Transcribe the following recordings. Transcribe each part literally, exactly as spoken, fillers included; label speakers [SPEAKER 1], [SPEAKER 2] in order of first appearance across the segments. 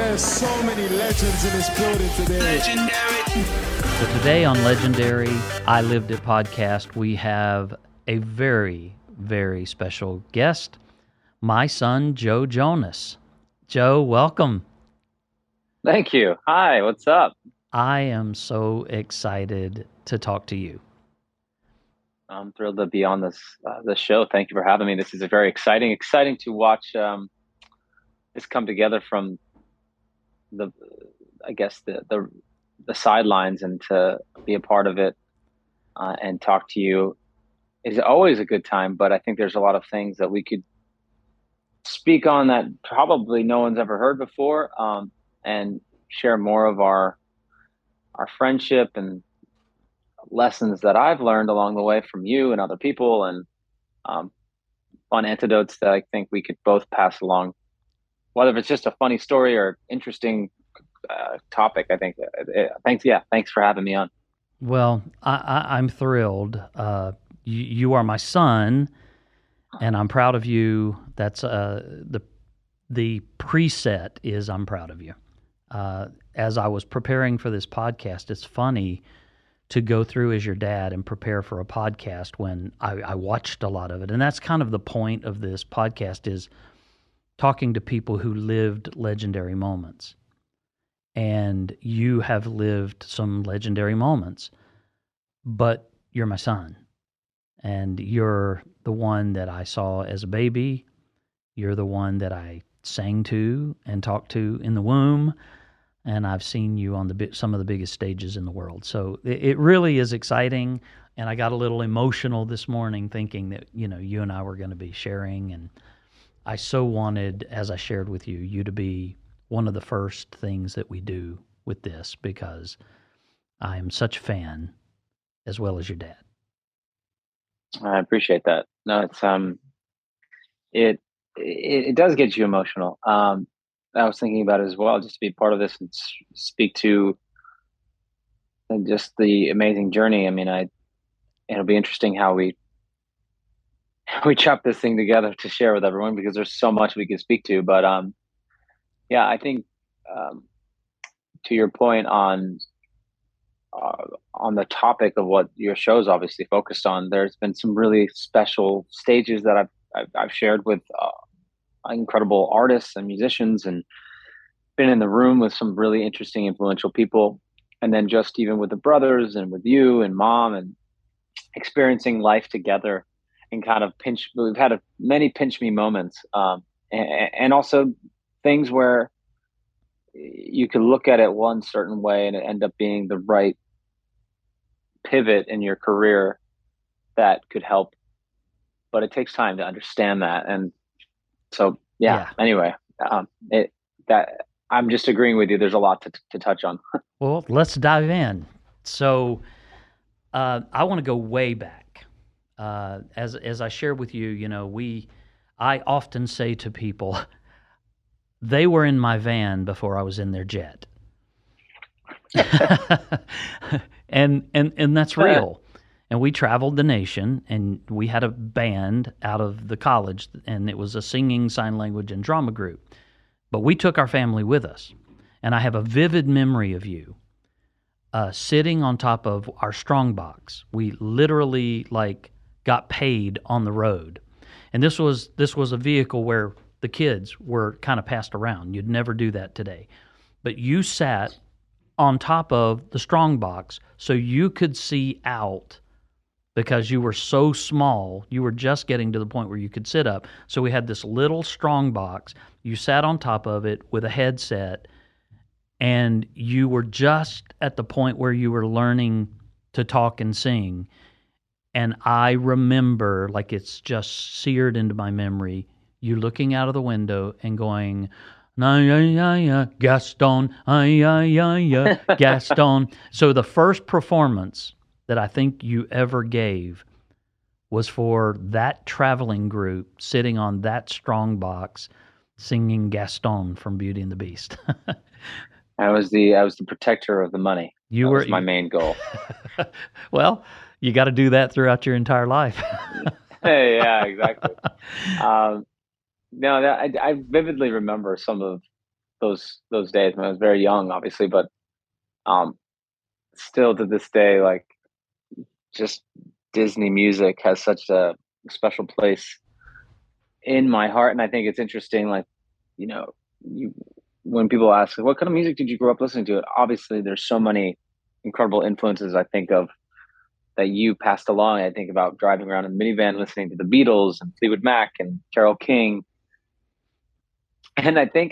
[SPEAKER 1] There's so many legends in this building today.
[SPEAKER 2] Legendary.
[SPEAKER 3] So today on Legendary, I Lived It podcast, we have a very, very special guest, my son, Joe Jonas. Joe, welcome.
[SPEAKER 4] Thank you. Hi, what's up?
[SPEAKER 3] I am so excited to talk to you.
[SPEAKER 4] I'm thrilled to be on this uh, this show. Thank you for having me. This is a very exciting, exciting to watch um, this come together from the, I guess the the, the sidelines, and to be a part of it uh, and talk to you is always a good time. But I think there's a lot of things that we could speak on that probably no one's ever heard before, um, and share more of our our friendship and lessons that I've learned along the way from you and other people, and um, fun antidotes that I think we could both pass along, whether it's just a funny story or interesting uh, topic. I think. Uh, thanks. Yeah. Thanks for having me on.
[SPEAKER 3] Well, I, I, I'm thrilled. Uh, you, you are my son, and I'm proud of you. That's uh, the the preset is I'm proud of you. Uh, as I was preparing for this podcast, it's funny to go through as your dad and prepare for a podcast when I, I watched a lot of it. And that's kind of the point of this podcast, is talking to people who lived legendary moments. And you have lived some legendary moments, but you're my son. And you're the one that I saw as a baby. You're the one that I sang to and talked to in the womb. And I've seen you on the some of the biggest stages in the world. So it, it really is exciting. And I got a little emotional this morning thinking that, you know, you and I were going to be sharing. And I so wanted, as I shared with you, you to be one of the first things that we do with this, because I am such a fan, as well as your dad.
[SPEAKER 4] I appreciate that. No, it's um, it it, it does get you emotional. Um, I was thinking about it as well, just to be part of this and speak to and just the amazing journey. I mean, I it'll be interesting how we we chop this thing together to share with everyone, because there's so much we could speak to. But um, yeah, I think um, to your point on uh, on the topic of what your show's obviously focused on, there's been some really special stages that I've I've, I've shared with Uh, incredible artists and musicians, and been in the room with some really interesting, influential people. And then just even with the brothers and with you and mom, and experiencing life together, and kind of pinch, we've had a, many pinch me moments. Um, and, and also things where you could look at it one certain way and it end up being the right pivot in your career that could help. But it takes time to understand that. And So yeah,
[SPEAKER 3] Yeah.
[SPEAKER 4] anyway, um, it, that I'm just agreeing with you. There's a lot to, to touch on.
[SPEAKER 3] Well, let's dive in. So uh, I want to go way back. Uh, as as I shared with you, you know, we, I often say to people, they were in my van before I was in their jet. and and and that's real. And we traveled the nation, and we had a band out of the college, and it was a singing, sign language, and drama group. But we took our family with us. And I have a vivid memory of you uh, sitting on top of our strongbox. We literally, like, got paid on the road. And this was this was a vehicle where the kids were kind of passed around. You'd never do that today. But you sat on top of the strongbox so you could see out, because you were so small. You were just getting to the point where you could sit up. So we had this little strong box. You sat on top of it with a headset, and you were just at the point where you were learning to talk and sing. And I remember, like it's just seared into my memory, you looking out of the window and going, "Ay, ay, ay, ay, Gaston, ay, ay, ay, ay, Gaston." So the first performance that I think you ever gave was for that traveling group sitting on that strong box singing Gaston from Beauty and the Beast.
[SPEAKER 4] I was the I was the protector of the money.
[SPEAKER 3] You
[SPEAKER 4] that
[SPEAKER 3] were
[SPEAKER 4] was my main goal.
[SPEAKER 3] Well, you got to do that throughout your entire life.
[SPEAKER 4] Hey, yeah, exactly. Um, no, that, I, I vividly remember some of those those days when I was very young, obviously, but um, still to this day, like just Disney music has such a special place in my heart. And I think it's interesting, like, you know, you when people ask, what kind of music did you grow up listening to? Obviously, there's so many incredible influences I think of that you passed along. I think about driving around in the minivan listening to the Beatles and Fleetwood Mac and Carole King. And I think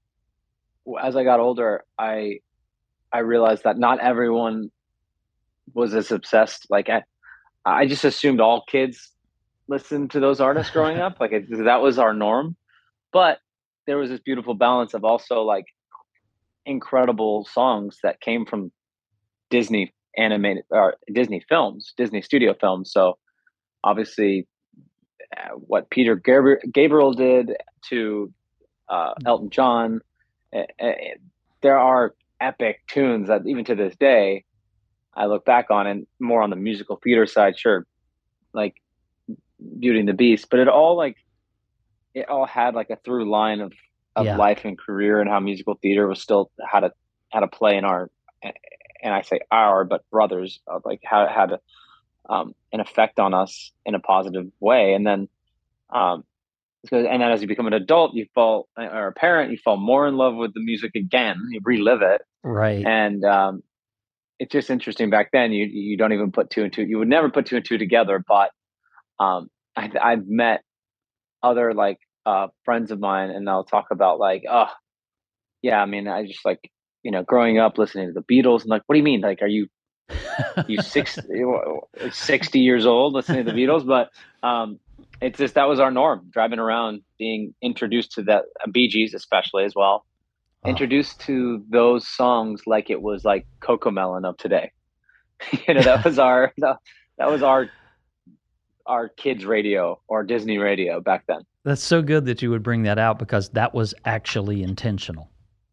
[SPEAKER 4] as I got older, I I realized that not everyone was as obsessed. Like I, I just assumed all kids listened to those artists growing up. Like it, that was our norm. But there was this beautiful balance of also like incredible songs that came from Disney animated or Disney films, Disney studio films. So obviously, uh, what Peter Gabriel, Gabriel did to uh, Elton John, uh, uh, there are epic tunes that even to this day I look back on, and more on the musical theater side, sure, like Beauty and the Beast, but it all like it all had like a through line of of
[SPEAKER 3] Yeah.
[SPEAKER 4] life and career, and how musical theater was still had a had a play in our, and I say our, but brothers, uh, like how it had a, um, an effect on us in a positive way. And then, um, and then as you become an adult, you fall, or a parent, you fall more in love with the music again. You relive it,
[SPEAKER 3] Right.
[SPEAKER 4] and um, it's just interesting. Back then, you you don't even put two and two. You would never put two and two together. But um, I, I've met other like uh, friends of mine, and they'll talk about like, oh, yeah. I mean, I just like you know, growing up listening to the Beatles, and like, what do you mean? Like, are you you six, sixty years old listening to the Beatles? But um, it's just that was our norm, driving around, being introduced to that uh, Bee Gees, especially as well.
[SPEAKER 3] Oh.
[SPEAKER 4] Introduced to those songs like it was like Cocomelon of today. You know, that was our that, that was our our kids radio or Disney radio back then.
[SPEAKER 3] That's so good that you would bring that out, because that was actually intentional.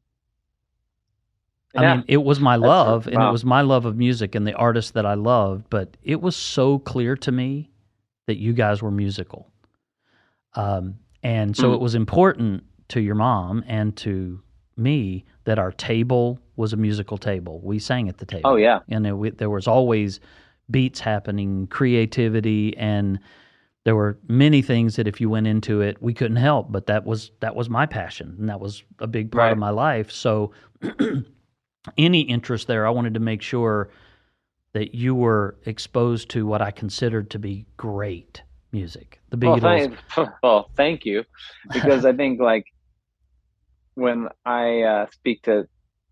[SPEAKER 4] Yeah,
[SPEAKER 3] I mean, it was my love, and
[SPEAKER 4] wow.
[SPEAKER 3] it was my love of music and the artists that I loved, but it was so clear to me that you guys were musical. Um, and so
[SPEAKER 4] Mm.
[SPEAKER 3] it was important to your mom and to me that our table was a musical table. We sang at the table.
[SPEAKER 4] Oh yeah.
[SPEAKER 3] And it, we, there was always beats happening, creativity, and there were many things that if you went into it, we couldn't help, but that was that was my passion, and that was a big part
[SPEAKER 4] Right.
[SPEAKER 3] of my life. So any interest there, I wanted to make sure that you were exposed to what I considered to be great music. The
[SPEAKER 4] Well,
[SPEAKER 3] Beatles.
[SPEAKER 4] thank, well, thank you, because I think like when I uh, speak to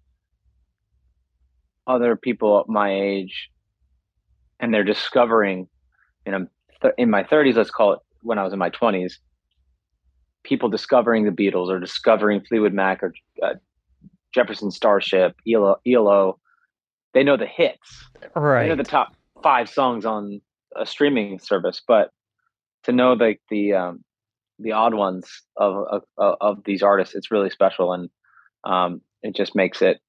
[SPEAKER 4] other people my age, and they're discovering, you know, th- in my thirties, let's call it when I was in my twenties, people discovering the Beatles or discovering Fleetwood Mac or uh, Jefferson Starship, E L O, E L O, they know the hits.
[SPEAKER 3] Right.
[SPEAKER 4] They know the top five songs on a streaming service, but to know like the um, the odd ones of, of of these artists, it's really special, and um, it just makes it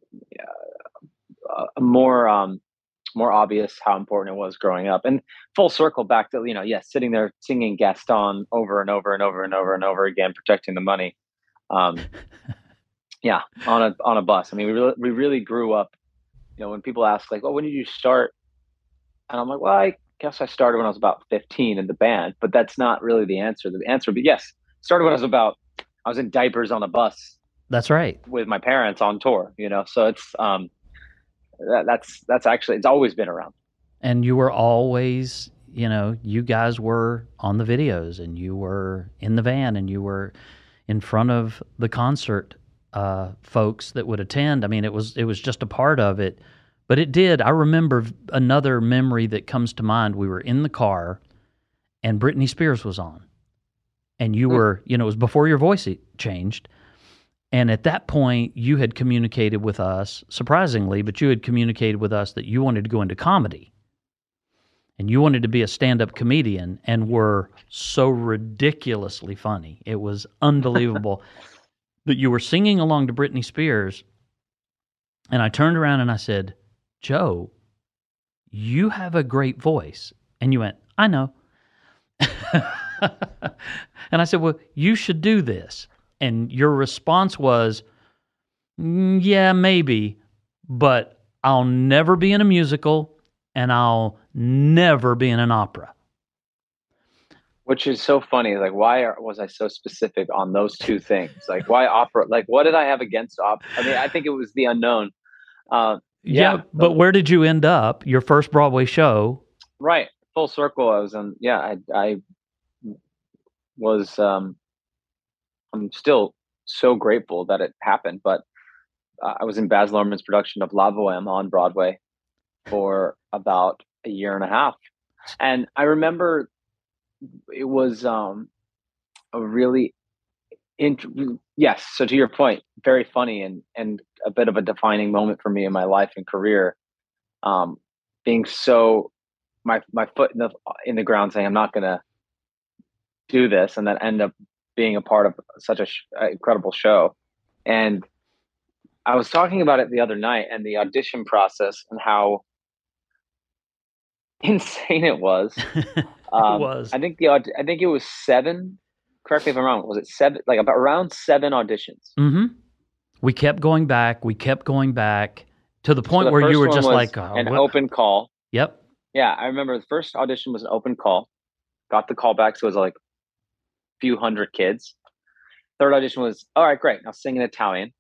[SPEAKER 4] uh, more um, more obvious how important it was growing up. And full circle back to you know, yes, sitting there singing Gaston over and over and over and over and over again, protecting the money. Um, yeah, on a on a bus. I mean, we really we really grew up. You know, when people ask like, "Oh, when did you start?" and I'm like, "Well, I guess I started when I was about fifteen in the band," but that's not really the answer. The answer would be yes, started when I was about, I was in diapers on a bus
[SPEAKER 3] That's right.
[SPEAKER 4] with my parents on tour, you know, so it's, um, that, that's, that's actually, it's always been around.
[SPEAKER 3] And you were always, you know, you guys were on the videos, and you were in the van, and you were in front of the concert uh, folks that would attend. I mean, it was, it was just a part of it. But it did. I remember another memory that comes to mind. We were in the car, and Britney Spears was on. And you were, you know, it was before your voice changed. And at that point, you had communicated with us, surprisingly, but you had communicated with us that you wanted to go into comedy. And you wanted to be a stand-up comedian, and were so ridiculously funny. It was unbelievable. But you were singing along to Britney Spears, and I turned around and I said, "Joe, you have a great voice." And you went, "I know." And I said, "Well, you should do this." And your response was, Mm, yeah, maybe, but I'll never be in a musical, and I'll never be in an opera.
[SPEAKER 4] Which is so funny. Like, why are, was I so specific on those two things? Like, why opera? Like, what did I have against opera? I mean, I think it was the unknown. Uh,
[SPEAKER 3] Yeah,
[SPEAKER 4] yeah,
[SPEAKER 3] but
[SPEAKER 4] the,
[SPEAKER 3] where did you end up? Your first Broadway show?
[SPEAKER 4] right. Full circle. I was on. Yeah, I, I was. Um, I'm still so grateful that it happened. But uh, I was in Baz Luhrmann's production of La Boheme on Broadway for about a year and a half, and I remember it was um, a really int- yes. So to your point, very funny and and a bit of a defining moment for me in my life and career. Um, being so my my foot in the in the ground, saying I'm not going to do this, and then end up being a part of such a sh- incredible show. And I was talking about it the other night and the audition process and how insane it was.
[SPEAKER 3] It
[SPEAKER 4] Um,
[SPEAKER 3] was.
[SPEAKER 4] I think the aud- I think it was seven. Correct me if I'm wrong. Was it seven? Like about around seven auditions.
[SPEAKER 3] Mm-hmm. We kept going back. We kept going back to the
[SPEAKER 4] So
[SPEAKER 3] point
[SPEAKER 4] the
[SPEAKER 3] where you
[SPEAKER 4] first
[SPEAKER 3] were
[SPEAKER 4] one
[SPEAKER 3] just
[SPEAKER 4] was
[SPEAKER 3] like, oh,
[SPEAKER 4] an
[SPEAKER 3] what?
[SPEAKER 4] open call.
[SPEAKER 3] Yep.
[SPEAKER 4] Yeah, I remember the first audition was an open call. Got the call back, so it was like a few hundred kids. Third audition was, all right, great. Now sing in Italian.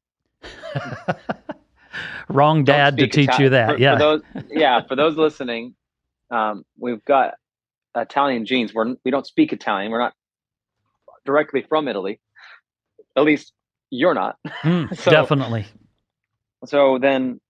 [SPEAKER 3] Wrong
[SPEAKER 4] Don't
[SPEAKER 3] dad to
[SPEAKER 4] speak
[SPEAKER 3] teach you
[SPEAKER 4] Italian.
[SPEAKER 3] that.
[SPEAKER 4] For, for
[SPEAKER 3] Yeah.
[SPEAKER 4] those, yeah, for those listening, um, we've got Italian genes. We're we don't speak Italian. We're not directly from Italy. At least you're not.
[SPEAKER 3] Mm,
[SPEAKER 4] so
[SPEAKER 3] definitely.
[SPEAKER 4] so then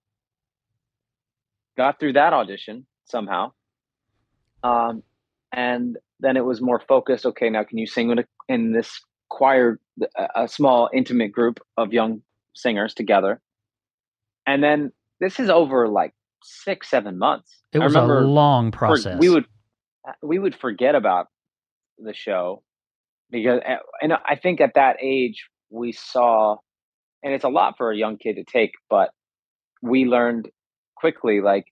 [SPEAKER 4] got through that audition somehow, um, and then it was more focused. Okay, now can you sing in, a, in this choir, a, a small intimate group of young singers together? And then this is over like six, seven months.
[SPEAKER 3] It
[SPEAKER 4] I
[SPEAKER 3] was a
[SPEAKER 4] remember
[SPEAKER 3] long
[SPEAKER 4] for we
[SPEAKER 3] process.
[SPEAKER 4] would we would forget about the show because, and I think at that age we saw, and it's a lot for a young kid to take, but we learned quickly, like,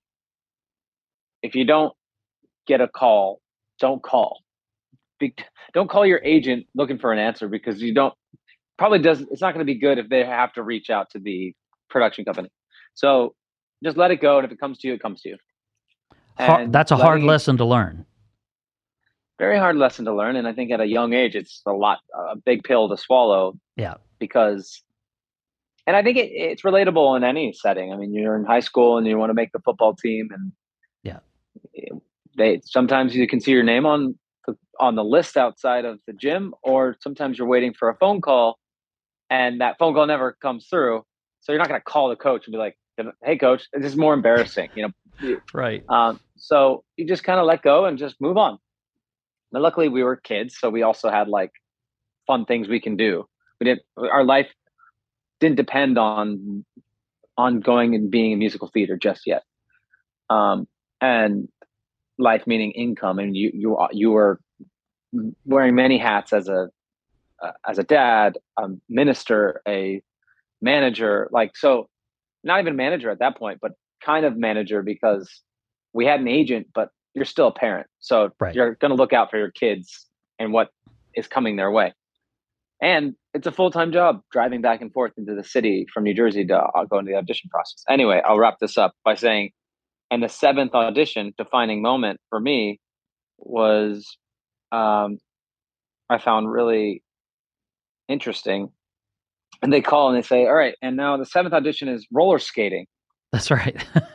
[SPEAKER 4] if you don't get a call, don't call. Be, don't call your agent looking for an answer because you don't probably doesn't. It's not going to be good if they have to reach out to the production company. So just let it go, and if it comes to you, it comes to you.
[SPEAKER 3] Hard,
[SPEAKER 4] And
[SPEAKER 3] that's a hard
[SPEAKER 4] letting it,
[SPEAKER 3] lesson to learn.
[SPEAKER 4] very hard lesson to learn, and I think at a young age, it's a lot a big pill to swallow.
[SPEAKER 3] Yeah.
[SPEAKER 4] Because, and I think it, it's relatable in any setting. I mean, you're in high school and you want to make the football team, and
[SPEAKER 3] yeah,
[SPEAKER 4] they sometimes you can see your name on the, on the list outside of the gym, or sometimes you're waiting for a phone call, and that phone call never comes through. So you're not going to call the coach and be like, "Hey, coach, this is more embarrassing," you know.
[SPEAKER 3] right.
[SPEAKER 4] Um, so you just kind of let go and just move on. Now, luckily, we were kids, so we also had like fun things we can do. We didn't. Our life didn't depend on on going and being in musical theater just yet. Um, and life meaning income, and you you you were wearing many hats as a uh, as a dad, a minister, a manager. Like, so, not even manager at that point, but kind of manager, because we had an agent, but you're still a parent, so
[SPEAKER 3] Right.
[SPEAKER 4] you're going to look out for your kids and what is coming their way. And it's a full-time job driving back and forth into the city from New Jersey to uh, go into the audition process. Anyway, I'll wrap this up by saying, and the seventh audition defining moment for me was, um, I found really interesting. And they call and they say, all right, and now the seventh audition is roller skating.
[SPEAKER 3] That's right.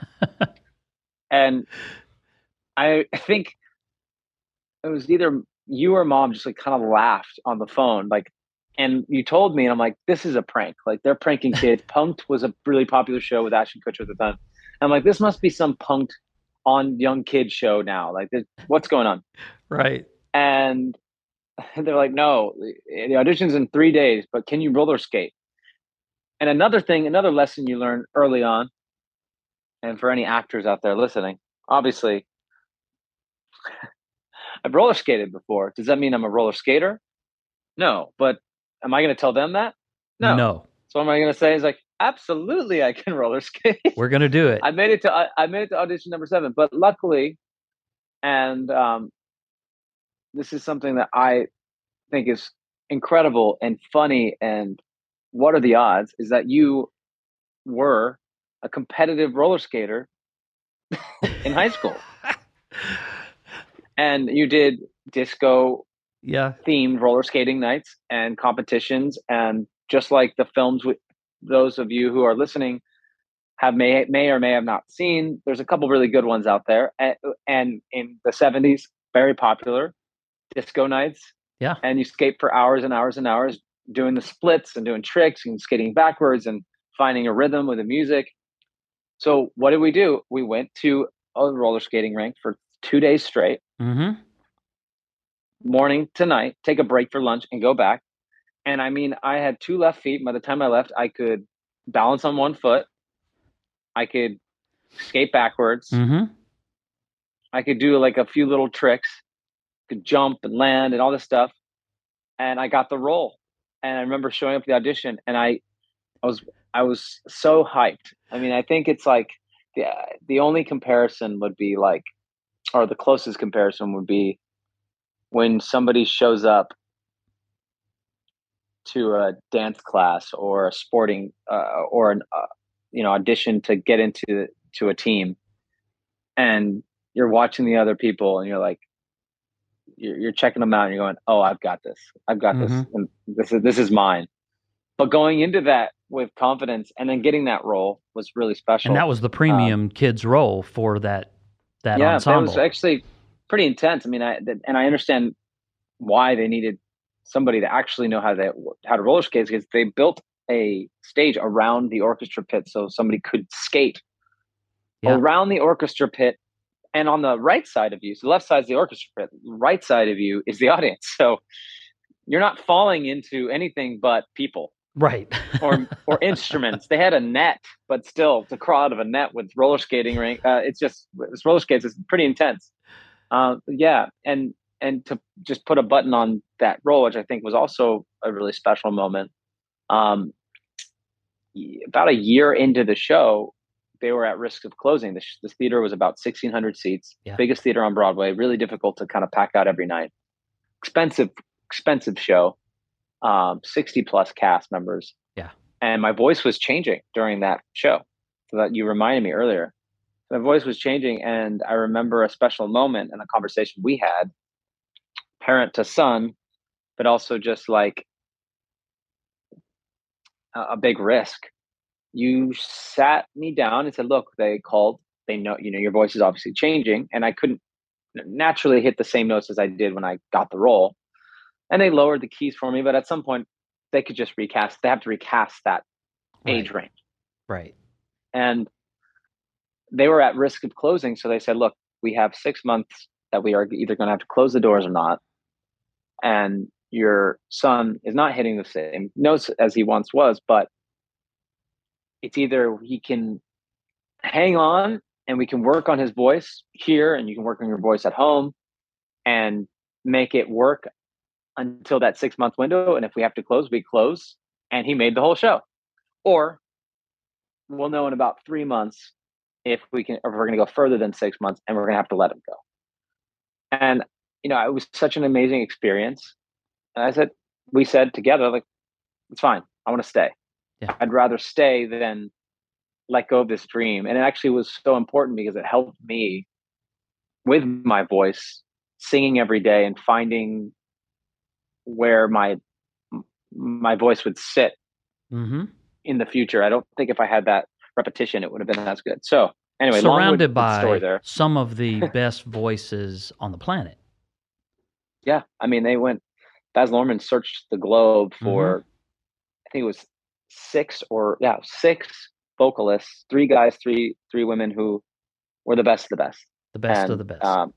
[SPEAKER 4] And I think it was either you or mom just like kind of laughed on the phone, like, and you told me, and I'm like, this is a prank. Like, they're pranking kids. Punked was a really popular show with Ashton Kutcher at the time. And I'm like, this must be some punked on young kid show now. Like, what's going on?
[SPEAKER 3] Right.
[SPEAKER 4] And they're like, no, the audition's in three days, but can you roller skate? And another thing, another lesson you learn early on, and for any actors out there listening, obviously, I've roller skated before. Does that mean I'm a roller skater? No. But am I going to tell them that? No.
[SPEAKER 3] No.
[SPEAKER 4] So what am I going to say is like, absolutely, I can roller skate.
[SPEAKER 3] We're going to do it.
[SPEAKER 4] I made it to I, I made it to audition number seven, but luckily, and um, this is something that I think is incredible and funny, and what are the odds? Is that you were a competitive roller skater in high school. And you did disco
[SPEAKER 3] Yeah.
[SPEAKER 4] themed roller skating nights and competitions. And just like the films, with those of you who are listening have may may or may have not seen, there's a couple really good ones out there. And, and in the seventies, very popular disco nights.
[SPEAKER 3] Yeah.
[SPEAKER 4] And you skate for hours and hours and hours, doing the splits and doing tricks and skating backwards and finding a rhythm with the music. So what did we do? We went to a roller skating rink for two days straight,
[SPEAKER 3] Mm-hmm.
[SPEAKER 4] morning to night, take a break for lunch and go back. And I mean, I had two left feet. By the time I left, I could balance on one foot. I could skate backwards.
[SPEAKER 3] Mm-hmm.
[SPEAKER 4] I could do like a few little tricks, could jump and land and all this stuff. And I got the role. And I remember showing up at the audition, and I, I was, I was so hyped. I mean, I think it's like the the only comparison would be like, or the closest comparison would be when somebody shows up to a dance class or a sporting uh, or an uh, you know audition to get into to a team, and you're watching the other people, and you're like, you're, you're checking them out, and you're going, "Oh, I've got this. I've got
[SPEAKER 3] Mm-hmm.
[SPEAKER 4] this, and this is this is mine." But going into that with confidence and then getting that role was really special.
[SPEAKER 3] And that was the premium um, kids role for that that
[SPEAKER 4] yeah,
[SPEAKER 3] ensemble.
[SPEAKER 4] Yeah, it was actually pretty intense. I mean, I and I understand why they needed somebody to actually know how to how to roller skate, because they built a stage around the orchestra pit so somebody could skate yeah. around the orchestra pit. And on the right side of you, so the left side is the orchestra pit, right side of you is the audience. So you're not falling into anything but people.
[SPEAKER 3] Right.
[SPEAKER 4] or or instruments. They had a net, but still to crawl out of a net with roller skating rink. Uh, it's just it's roller skates is pretty intense. Uh, yeah, and and to just put a button on that role, which I think was also a really special moment. Um, about a year into the show, they were at risk of closing. This this theater was about sixteen hundred seats, yeah. biggest theater on Broadway. Really difficult to kind of pack out every night. Expensive, expensive show. Um, sixty plus cast members.
[SPEAKER 3] Yeah.
[SPEAKER 4] And my voice was changing during that show. So that you reminded me earlier. My voice was changing, and I remember a special moment in a conversation we had, parent to son, but also just like a, a big risk. You sat me down and said, look, they called, they know, you know, your voice is obviously changing, and I couldn't naturally hit the same notes as I did when I got the role. And they lowered the keys for me, but at some point they could just recast. They have to recast that
[SPEAKER 3] right.
[SPEAKER 4] age range.
[SPEAKER 3] Right.
[SPEAKER 4] And they were at risk of closing. So they said, look, we have six months that we are either going to have to close the doors or not. And your son is not hitting the same notes as he once was, but it's either he can hang on and we can work on his voice here, and you can work on your voice at home and make it work until that six month window. And if we have to close, we close. And he made the whole show. Or we'll know in about three months if we can, or if we're going to go further than six months and we're going to have to let him go. And, you know, it was such an amazing experience. And I said, we said together, like, it's fine. I want to stay.
[SPEAKER 3] Yeah.
[SPEAKER 4] I'd rather stay than let go of this dream. And it actually was so important because it helped me with my voice, singing every day and finding where my my voice would sit
[SPEAKER 3] mm-hmm.
[SPEAKER 4] in the future. I don't think if I had that repetition, it would have been as good. So anyway,
[SPEAKER 3] surrounded by
[SPEAKER 4] story there.
[SPEAKER 3] Some of the best voices on the planet.
[SPEAKER 4] Yeah, I mean, they went. Baz Luhrmann searched the globe for, mm-hmm. I think it was six or yeah, six vocalists, three guys, three three women who were the best of the best.
[SPEAKER 3] The best
[SPEAKER 4] and,
[SPEAKER 3] of the best.
[SPEAKER 4] Um,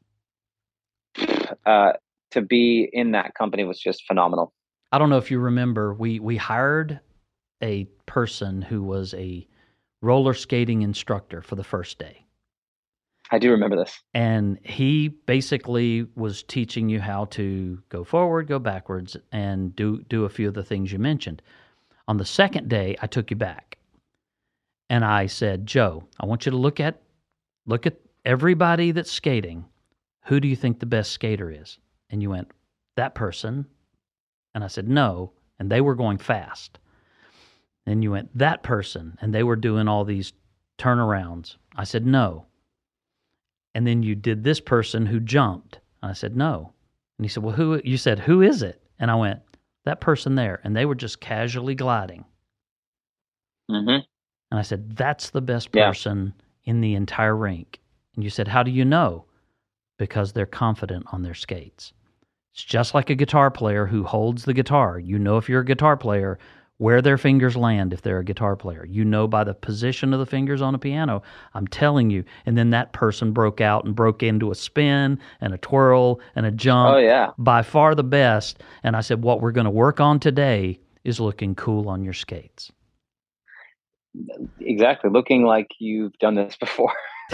[SPEAKER 4] uh, to be in that company was just phenomenal.
[SPEAKER 3] I don't know if you remember, we we hired a person who was a roller skating instructor for the first day.
[SPEAKER 4] I do remember this.
[SPEAKER 3] And he basically was teaching you how to go forward, go backwards, and do do a few of the things you mentioned. On the second day, I took you back. And I said, Joe, I want you to look at look at everybody that's skating. Who do you think the best skater is? And you went, that person. And I said, no. And they were going fast. Then you went, that person, and they were doing all these turnarounds. I said, no. And then you did this person who jumped. I said, no. And he said, well, who? You said, who is it? And I went, that person there. And they were just casually gliding.
[SPEAKER 4] Mm-hmm.
[SPEAKER 3] And I said, that's the best
[SPEAKER 4] Yeah.
[SPEAKER 3] person in the entire rink. And you said, how do you know? Because they're confident on their skates. It's just like a guitar player who holds the guitar. You know if you're a guitar player, where their fingers land if they're a guitar player. You know by the position of the fingers on a piano. I'm telling you. And then that person broke out and broke into a spin and a twirl and a jump.
[SPEAKER 4] Oh, yeah.
[SPEAKER 3] By far the best. And I said, what we're going to work on today is looking cool on your skates.
[SPEAKER 4] Exactly. Looking like you've done this before.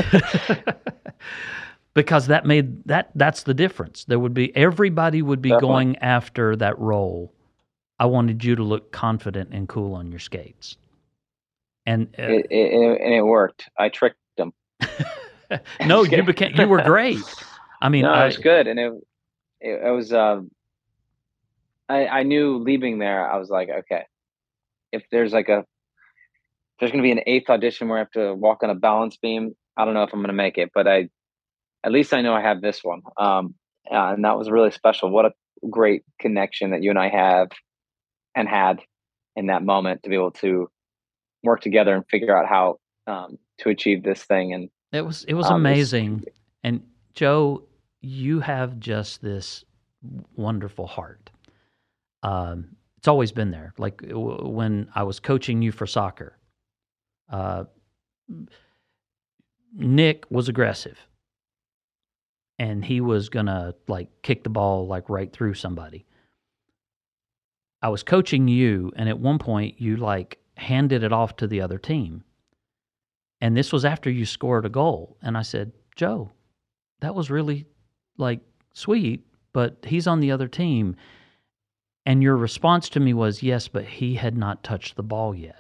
[SPEAKER 3] Because that made that that's the difference. There would be everybody would be
[SPEAKER 4] Definitely.
[SPEAKER 3] going after that role. I wanted you to look confident and cool on your skates. And uh,
[SPEAKER 4] It, it, and it worked. I tricked them.
[SPEAKER 3] no, you became you were great. I mean,
[SPEAKER 4] no,
[SPEAKER 3] I,
[SPEAKER 4] it was good, and it it, it was. Um, I I knew leaving there. I was like, okay, if there's like a if there's going to be an eighth audition where I have to walk on a balance beam, I don't know if I'm going to make it, but I at least I know I have this one. Um, uh, and that was really special. What a great connection that you and I have and had in that moment to be able to work together and figure out how um, to achieve this thing. And
[SPEAKER 3] it was it was
[SPEAKER 4] um,
[SPEAKER 3] amazing. And Joe, you have just this wonderful heart. Um, it's always been there. Like w- when I was coaching you for soccer, uh, Nick was aggressive, and he was gonna like kick the ball like right through somebody. I was coaching you, and at one point you like handed it off to the other team. And this was after you scored a goal. And I said, Joe, that was really like sweet, but he's on the other team. And your response to me was, yes, but he had not touched the ball yet.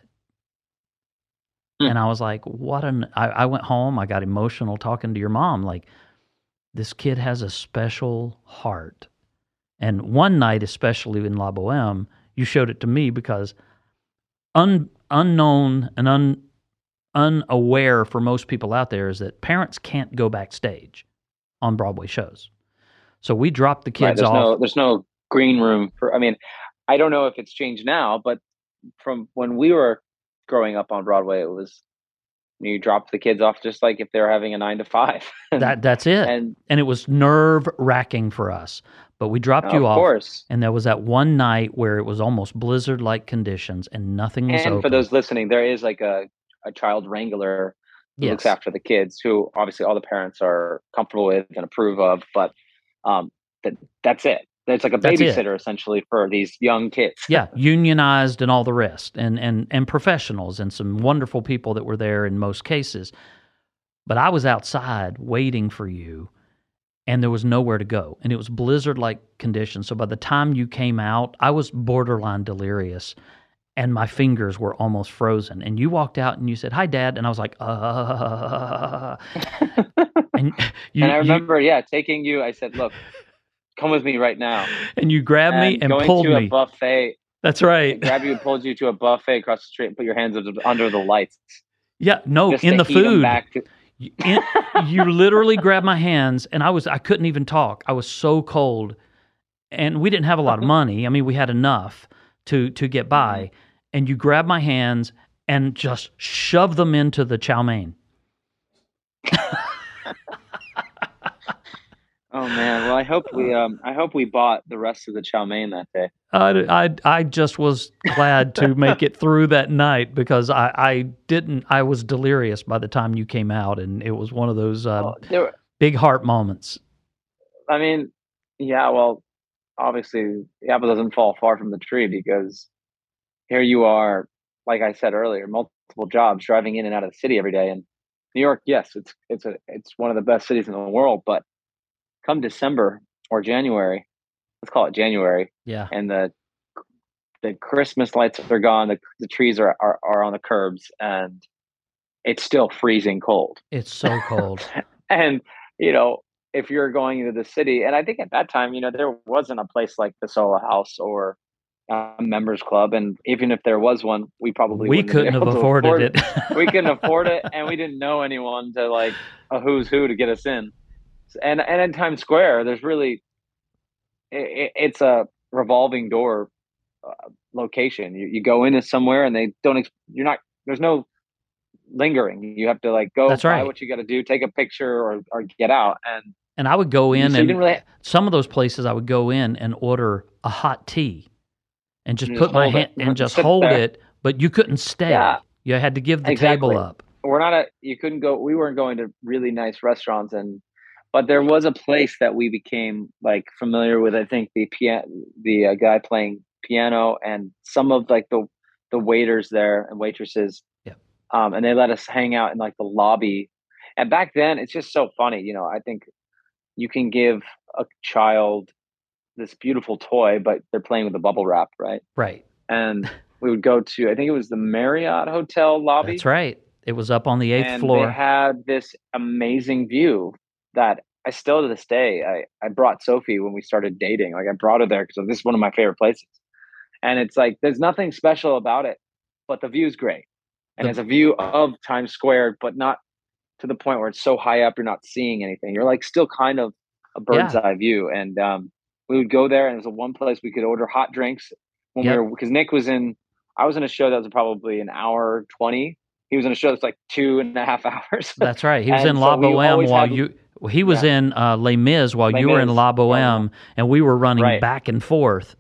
[SPEAKER 3] Hmm. And I was like, what an, I, I went home, I got emotional talking to your mom. Like, this kid has a special heart. And one night, especially in La Boheme, you showed it to me because un, unknown and un, unaware for most people out there is that parents can't go backstage on Broadway shows. So we dropped the kids
[SPEAKER 4] right, there's
[SPEAKER 3] off.
[SPEAKER 4] No, there's no green room for, I mean, I don't know if it's changed now, but from when we were growing up on Broadway, it was, you dropped the kids off just like if they were having a nine to five.
[SPEAKER 3] that That's it. And, and it was nerve wracking for us. But we dropped
[SPEAKER 4] oh,
[SPEAKER 3] you
[SPEAKER 4] of
[SPEAKER 3] off.
[SPEAKER 4] Course.
[SPEAKER 3] And there was that one night where it was almost blizzard-like conditions and nothing was
[SPEAKER 4] and
[SPEAKER 3] open.
[SPEAKER 4] And for those listening, there is like a, a child wrangler who
[SPEAKER 3] yes.
[SPEAKER 4] looks after the kids, who obviously all the parents are comfortable with and approve of. But um, that that's it. It's like a babysitter essentially for these young kids.
[SPEAKER 3] Yeah, unionized and all the rest, and and and professionals and some wonderful people that were there in most cases. But I was outside waiting for you, and there was nowhere to go, and it was blizzard-like conditions. So by the time you came out, I was borderline delirious, and my fingers were almost frozen. And you walked out and you said, "Hi, Dad," and I was like, "Uh." and you,
[SPEAKER 4] and I remember, you, yeah, taking you. I said, "Look, come with me right now."
[SPEAKER 3] And you grabbed
[SPEAKER 4] and
[SPEAKER 3] me and
[SPEAKER 4] going
[SPEAKER 3] pulled
[SPEAKER 4] to
[SPEAKER 3] me.
[SPEAKER 4] a buffet.
[SPEAKER 3] That's right.
[SPEAKER 4] Grabbed you and pulled you to a buffet across the street and put your hands under the lights.
[SPEAKER 3] Yeah, no,
[SPEAKER 4] Just
[SPEAKER 3] in
[SPEAKER 4] to
[SPEAKER 3] the
[SPEAKER 4] heat 'em
[SPEAKER 3] food.
[SPEAKER 4] back to-
[SPEAKER 3] in, you literally grabbed my hands, and I was I couldn't even talk. I was so cold, and we didn't have a lot of money. I mean, we had enough to to get by. Mm-hmm. And you grabbed my hands and just shoved them into the chow mein.
[SPEAKER 4] Oh man! Well, I hope we um I hope we bought the rest of the chow mein that day.
[SPEAKER 3] I, I, I just was glad to make it through that night because I, I didn't I was delirious by the time you came out, and it was one of those uh,
[SPEAKER 4] well, were,
[SPEAKER 3] big heart moments.
[SPEAKER 4] I mean, yeah. Well, obviously, the apple doesn't fall far from the tree because here you are, like I said earlier, multiple jobs, driving in and out of the city every day. And New York, yes, it's it's a it's one of the best cities in the world, but come December or January, let's call it January.
[SPEAKER 3] Yeah.
[SPEAKER 4] And the the Christmas lights are gone. The the trees are, are, are on the curbs, and it's still freezing cold.
[SPEAKER 3] It's so cold.
[SPEAKER 4] And, you know, if you're going into the city, and I think at that time, you know, there wasn't a place like the Soho House or uh, members club, and even if there was one, we probably
[SPEAKER 3] We
[SPEAKER 4] wouldn't
[SPEAKER 3] couldn't
[SPEAKER 4] have
[SPEAKER 3] have
[SPEAKER 4] been able to
[SPEAKER 3] afforded
[SPEAKER 4] afford
[SPEAKER 3] it.
[SPEAKER 4] it. We couldn't afford it, and we didn't know anyone to like a who's who to get us in. And and in Times Square, there's really it, it's a revolving door uh, location. You you go into somewhere, and they don't. Ex- you're not. There's no lingering. You have to like go
[SPEAKER 3] That's
[SPEAKER 4] buy
[SPEAKER 3] right.
[SPEAKER 4] what you got to do, take a picture, or or get out. And
[SPEAKER 3] And I would go
[SPEAKER 4] you,
[SPEAKER 3] in
[SPEAKER 4] so you didn't
[SPEAKER 3] and
[SPEAKER 4] really
[SPEAKER 3] some of those places I would go in and order a hot tea and just
[SPEAKER 4] you
[SPEAKER 3] put
[SPEAKER 4] just
[SPEAKER 3] my
[SPEAKER 4] hold
[SPEAKER 3] hand
[SPEAKER 4] it
[SPEAKER 3] and just
[SPEAKER 4] sit
[SPEAKER 3] hold
[SPEAKER 4] there.
[SPEAKER 3] it, but you couldn't stay.
[SPEAKER 4] Yeah,
[SPEAKER 3] You had to give the
[SPEAKER 4] exactly.
[SPEAKER 3] table up.
[SPEAKER 4] We're not a. You couldn't go. We weren't going to really nice restaurants, and but there was a place that we became like familiar with. I think the piano, the uh, guy playing piano, and some of like the the waiters there and waitresses.
[SPEAKER 3] Yeah.
[SPEAKER 4] Um, and they let us hang out in like the lobby. And back then, it's just so funny. You know, I think you can give a child this beautiful toy, but they're playing with the bubble wrap, right?
[SPEAKER 3] Right.
[SPEAKER 4] And we would go to, I think it was the Marriott Hotel
[SPEAKER 3] That's
[SPEAKER 4] lobby,
[SPEAKER 3] right. It was up on the eighth
[SPEAKER 4] and they
[SPEAKER 3] floor.
[SPEAKER 4] had this amazing view that I still to this day, I, I brought Sophie when we started dating. Like I brought her there because this is one of my favorite places. And it's like, there's nothing special about it, but the view's great. And
[SPEAKER 3] The-
[SPEAKER 4] it's a view of Times Square, but not to the point where it's so high up, you're not seeing anything. You're like still kind of a bird's
[SPEAKER 3] Yeah.
[SPEAKER 4] eye view. And um, we would go there, and it was the one place we could order hot drinks when
[SPEAKER 3] Yep.
[SPEAKER 4] we were, because Nick was in, I was in a show that was probably an hour twenty. He was in a show that's like two and a half hours.
[SPEAKER 3] That's right. He was
[SPEAKER 4] And
[SPEAKER 3] in
[SPEAKER 4] so
[SPEAKER 3] La
[SPEAKER 4] we
[SPEAKER 3] Boheme
[SPEAKER 4] always
[SPEAKER 3] while
[SPEAKER 4] had-
[SPEAKER 3] you he was
[SPEAKER 4] Yeah.
[SPEAKER 3] in uh, Les Mis while
[SPEAKER 4] Les
[SPEAKER 3] you were in
[SPEAKER 4] Mis,
[SPEAKER 3] La
[SPEAKER 4] La
[SPEAKER 3] Boheme, and we were running
[SPEAKER 4] Right.
[SPEAKER 3] back and forth.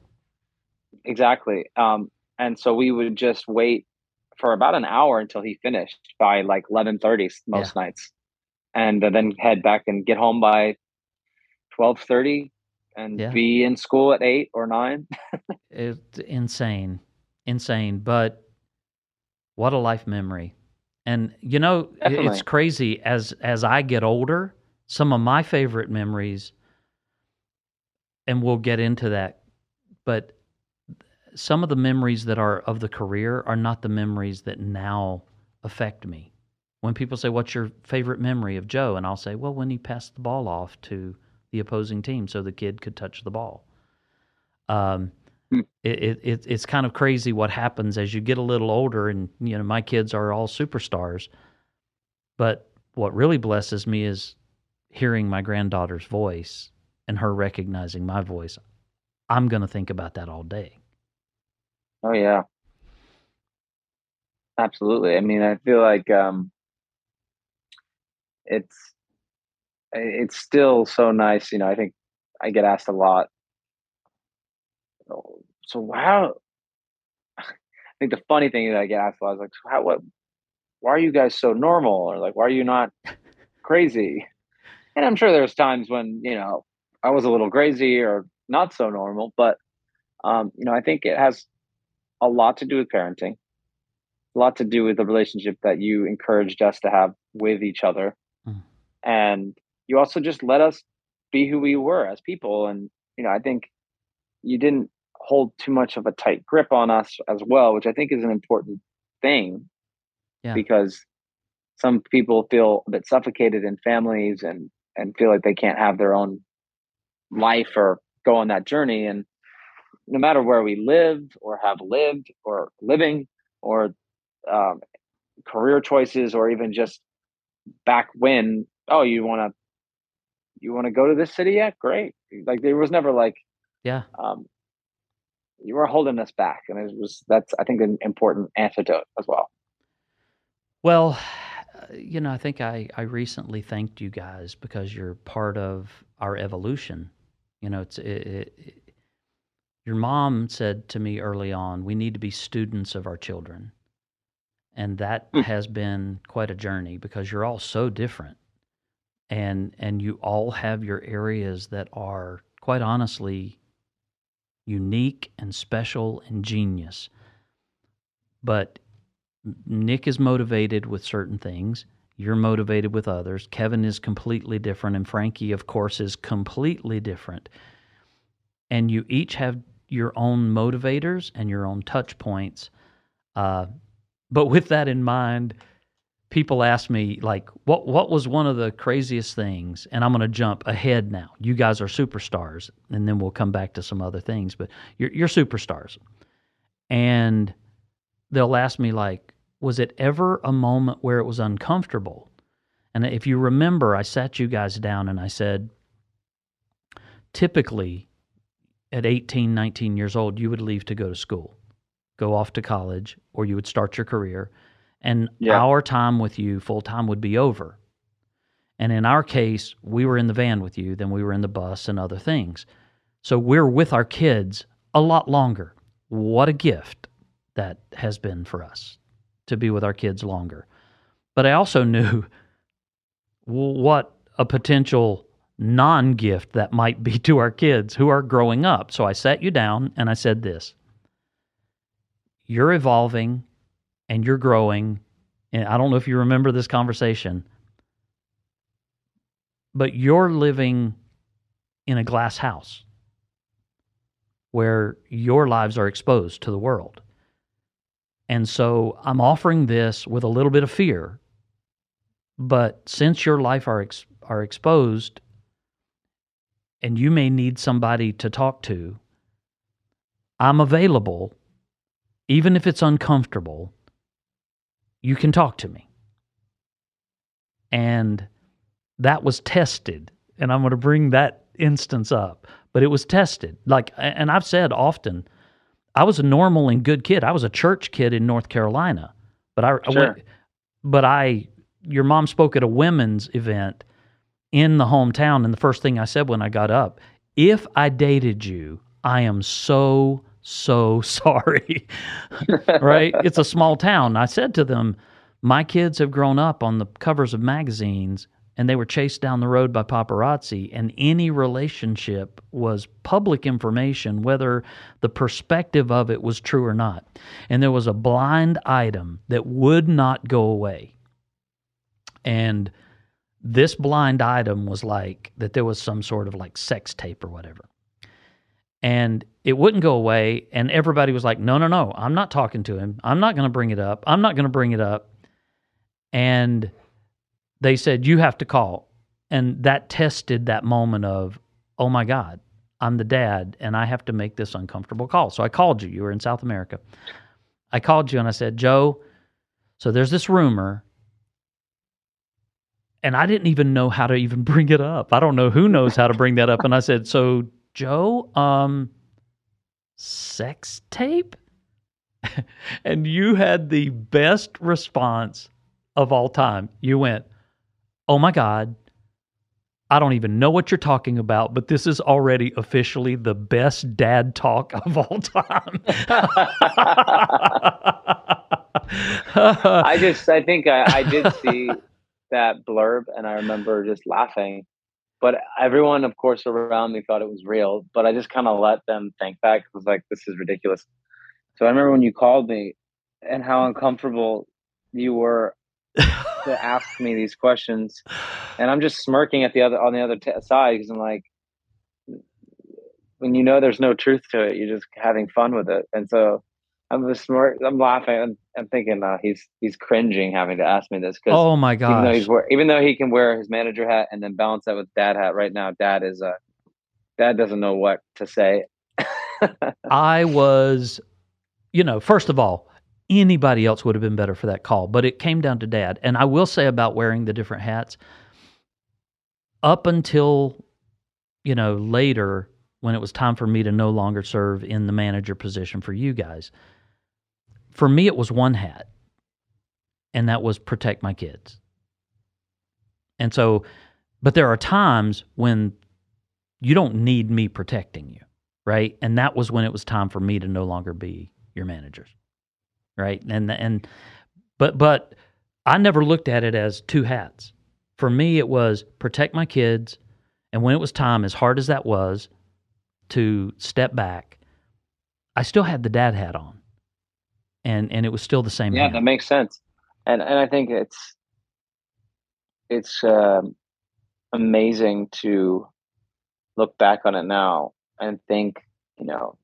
[SPEAKER 4] Exactly. Um, and so we would just wait for about an hour until he finished by like eleven thirty most nights, and uh, then head back and get home by twelve thirty and
[SPEAKER 3] Yeah.
[SPEAKER 4] be in school at eight or nine.
[SPEAKER 3] It's insane, insane. But what a life memory! And you know, it-
[SPEAKER 4] Definitely.
[SPEAKER 3] it's crazy. As as I get older, some of my favorite memories, and we'll get into that. But some of the memories that are of the career are not the memories that now affect me. When people say, "What's your favorite memory of Joe?" and I'll say, "Well, when he passed the ball off to the opposing team so the kid could touch the ball." Um,
[SPEAKER 4] Hmm.
[SPEAKER 3] it, it, it it's kind of crazy what happens as you get a little older, and you know my kids are all superstars. But what really blesses me is hearing my granddaughter's voice and her recognizing my voice. I'm going to think about that all day.
[SPEAKER 4] Oh yeah, absolutely. I mean, I feel like um, it's it's still so nice. You know, I think I get asked a lot. "Oh, so how?" I think the funny thing that I get asked a lot is like, "So how? What? Why are you guys so normal?" Or like, "Why are you not crazy?" And I'm sure there's times when you know I was a little crazy or not so normal, but um, you know, I think it has a lot to do with parenting, a lot to do with the relationship that you encouraged us to have with each other.
[SPEAKER 3] Mm.
[SPEAKER 4] And you also just let us be who we were as people. And, you know, I think you didn't hold too much of a tight grip on us as well, which I think is an important thing
[SPEAKER 3] Yeah.
[SPEAKER 4] because some people feel a bit suffocated in families and, and feel like they can't have their own life or go on that journey. And no matter where we lived or have lived or living or um, career choices or even just back when, oh, you want to you want to go to this city yet? Great. Like there was never like
[SPEAKER 3] Yeah.
[SPEAKER 4] um, you were holding us back, and it was that's I think an important antidote as well.
[SPEAKER 3] Well, uh, you know, I think I, I recently thanked you guys because you're part of our evolution. You know, it's it, it, it- your mom said to me early on, we need to be students of our children. And that
[SPEAKER 4] Hmm.
[SPEAKER 3] has been quite a journey because you're all so different. And and you all have your areas that are quite honestly unique and special and genius. But Nick is motivated with certain things. You're motivated with others. Kevin is completely different. And Frankie, of course, is completely different. And you each have your own motivators and your own touch points. Uh, but with that in mind, people ask me, like, what what was one of the craziest things? And I'm going to jump ahead now. You guys are superstars, and then we'll come back to some other things. But you're, you're superstars. And they'll ask me, like, was it ever a moment where it was uncomfortable? And if you remember, I sat you guys down and I said, typically at eighteen, nineteen years old, you would leave to go to school, go off to college, or you would start your career. And
[SPEAKER 4] Yeah.
[SPEAKER 3] our time with you full time would be over. And in our case, we were in the van with you, then we were in the bus and other things. So we're with our kids a lot longer. What a gift that has been for us to be with our kids longer. But I also knew what a potential non-gift that might be to our kids who are growing up. So I sat you down and I said this: you're evolving and you're growing. And I don't know if you remember this conversation, but you're living in a glass house where your lives are exposed to the world. And so I'm offering this with a little bit of fear, but since your life are ex- are exposed and you may need somebody to talk to, I'm available. Even if it's uncomfortable, you can talk to me. And that was tested. And I'm going to bring that instance up. But it was tested. Like, and I've said often, I was a normal and good kid. I was a church kid in North Carolina. But I,
[SPEAKER 4] Sure.
[SPEAKER 3] I went, but I, your mom spoke at a women's event in the hometown. And the first thing I said when I got up, if I dated you, I am so so sorry. Right? It's a small town. I said to them, my kids have grown up on the covers of magazines and they were chased down the road by paparazzi, and any relationship was public information, whether the perspective of it was true or not. And there was a blind item that would not go away. And this blind item was like that there was some sort of like sex tape or whatever. And it wouldn't go away, and everybody was like, no, no, no, I'm not talking to him. I'm not going to bring it up. I'm not going to bring it up. And they said, you have to call. And that tested that moment of, oh my God, I'm the dad, and I have to make this uncomfortable call. So I called you. You were in South America. I called you, and I said, Joe, so there's this rumor, and I didn't even know how to even bring it up. I don't know who knows how to bring that up. And I said, so Joe, um, sex tape? And you had the best response of all time. You went, oh my God, I don't even know what you're talking about, but this is already officially the best dad talk of all time.
[SPEAKER 4] I just, I think I, I did see that blurb, and I remember just laughing. But everyone, of course, around me thought it was real. But I just kind of let them think back. It was like, this is ridiculous. So I remember when you called me and how uncomfortable you were to ask me these questions, and I'm just smirking at the other on the other t- side because I'm like, when you know there's no truth to it, you're just having fun with it. And so I'm just smirk, I'm laughing, and I'm thinking uh, he's he's cringing having to ask me this because
[SPEAKER 3] oh my gosh,
[SPEAKER 4] even though he's wear, even though he can wear his manager hat and then balance that with dad hat, right now dad is uh dad doesn't know what to say.
[SPEAKER 3] I was, you know, first of all, anybody else would have been better for that call, but it came down to dad. And I will say about wearing the different hats, up until, you know, later when it was time for me to no longer serve in the manager position for you guys, for me it was one hat, and that was protect my kids. And so, but there are times when you don't need me protecting you, right? And that was when it was time for me to no longer be your managers. Right. And, and, but, but I never looked at it as two hats. For me, it was protect my kids. And when it was time, as hard as that was, to step back, I still had the dad hat on, and, and it was still the same.
[SPEAKER 4] Yeah,
[SPEAKER 3] hand.
[SPEAKER 4] that makes sense. And, and I think it's, it's um, amazing to look back on it now and think, you know,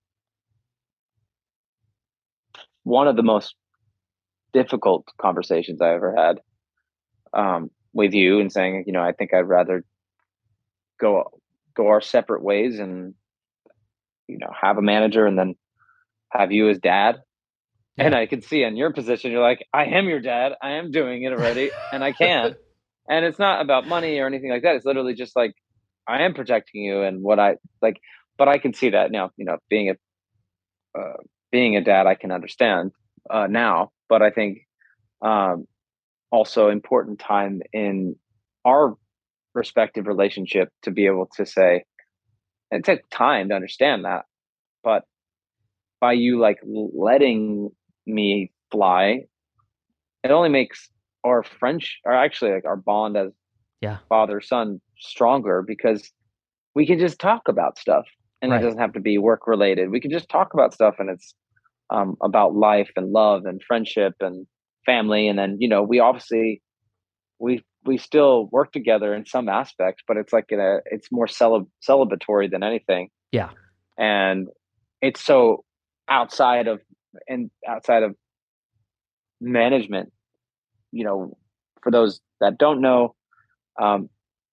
[SPEAKER 4] one of the most difficult conversations I ever had um, with you and saying, you know, I think I'd rather go go our separate ways and, you know, have a manager and then have you as dad.
[SPEAKER 3] Yeah.
[SPEAKER 4] And I can see in your position, you're like, I am your dad. I am doing it already, and I can. And it's not about money or anything like that. It's literally just like I am protecting you and what I like. But I can see that now. You know, being a uh, being a dad, I can understand uh, now. But I think um, also important time in our respective relationship to be able to say, and it took time to understand that, but by you like letting me fly, it only makes our French, or actually like our bond as
[SPEAKER 3] Yeah.
[SPEAKER 4] father son stronger because we can just talk about stuff and it
[SPEAKER 3] Right.
[SPEAKER 4] doesn't have to be work related. We can just talk about stuff and it's um, about life and love and friendship and family. And then, you know, we obviously, we, we still work together in some aspects, but it's like, in a, it's more celeb- celebratory than anything.
[SPEAKER 3] Yeah.
[SPEAKER 4] And it's so outside of, and outside of management, you know, for those that don't know, um,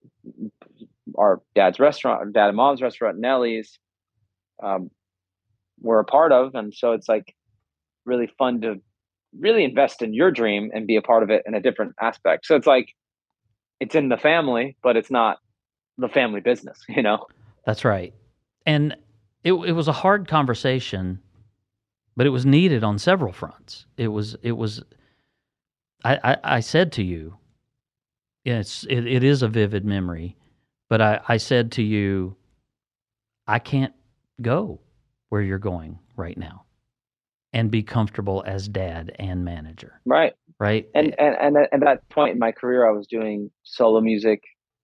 [SPEAKER 4] our dad's restaurant, our dad and mom's restaurant, Nellie's, um, we're a part of. And so it's like really fun to really invest in your dream and be a part of it in a different aspect. So it's like, it's in the family, but it's not the family business, you know?
[SPEAKER 3] That's right. And it it was a hard conversation, but it was needed on several fronts. It was it was I, I, I said to you, yes, it, it is a vivid memory, but I, I said to you, I can't go where you're going right now and be comfortable as dad and manager.
[SPEAKER 4] Right.
[SPEAKER 3] Right.
[SPEAKER 4] And, and, and at that point in my career, I was doing solo music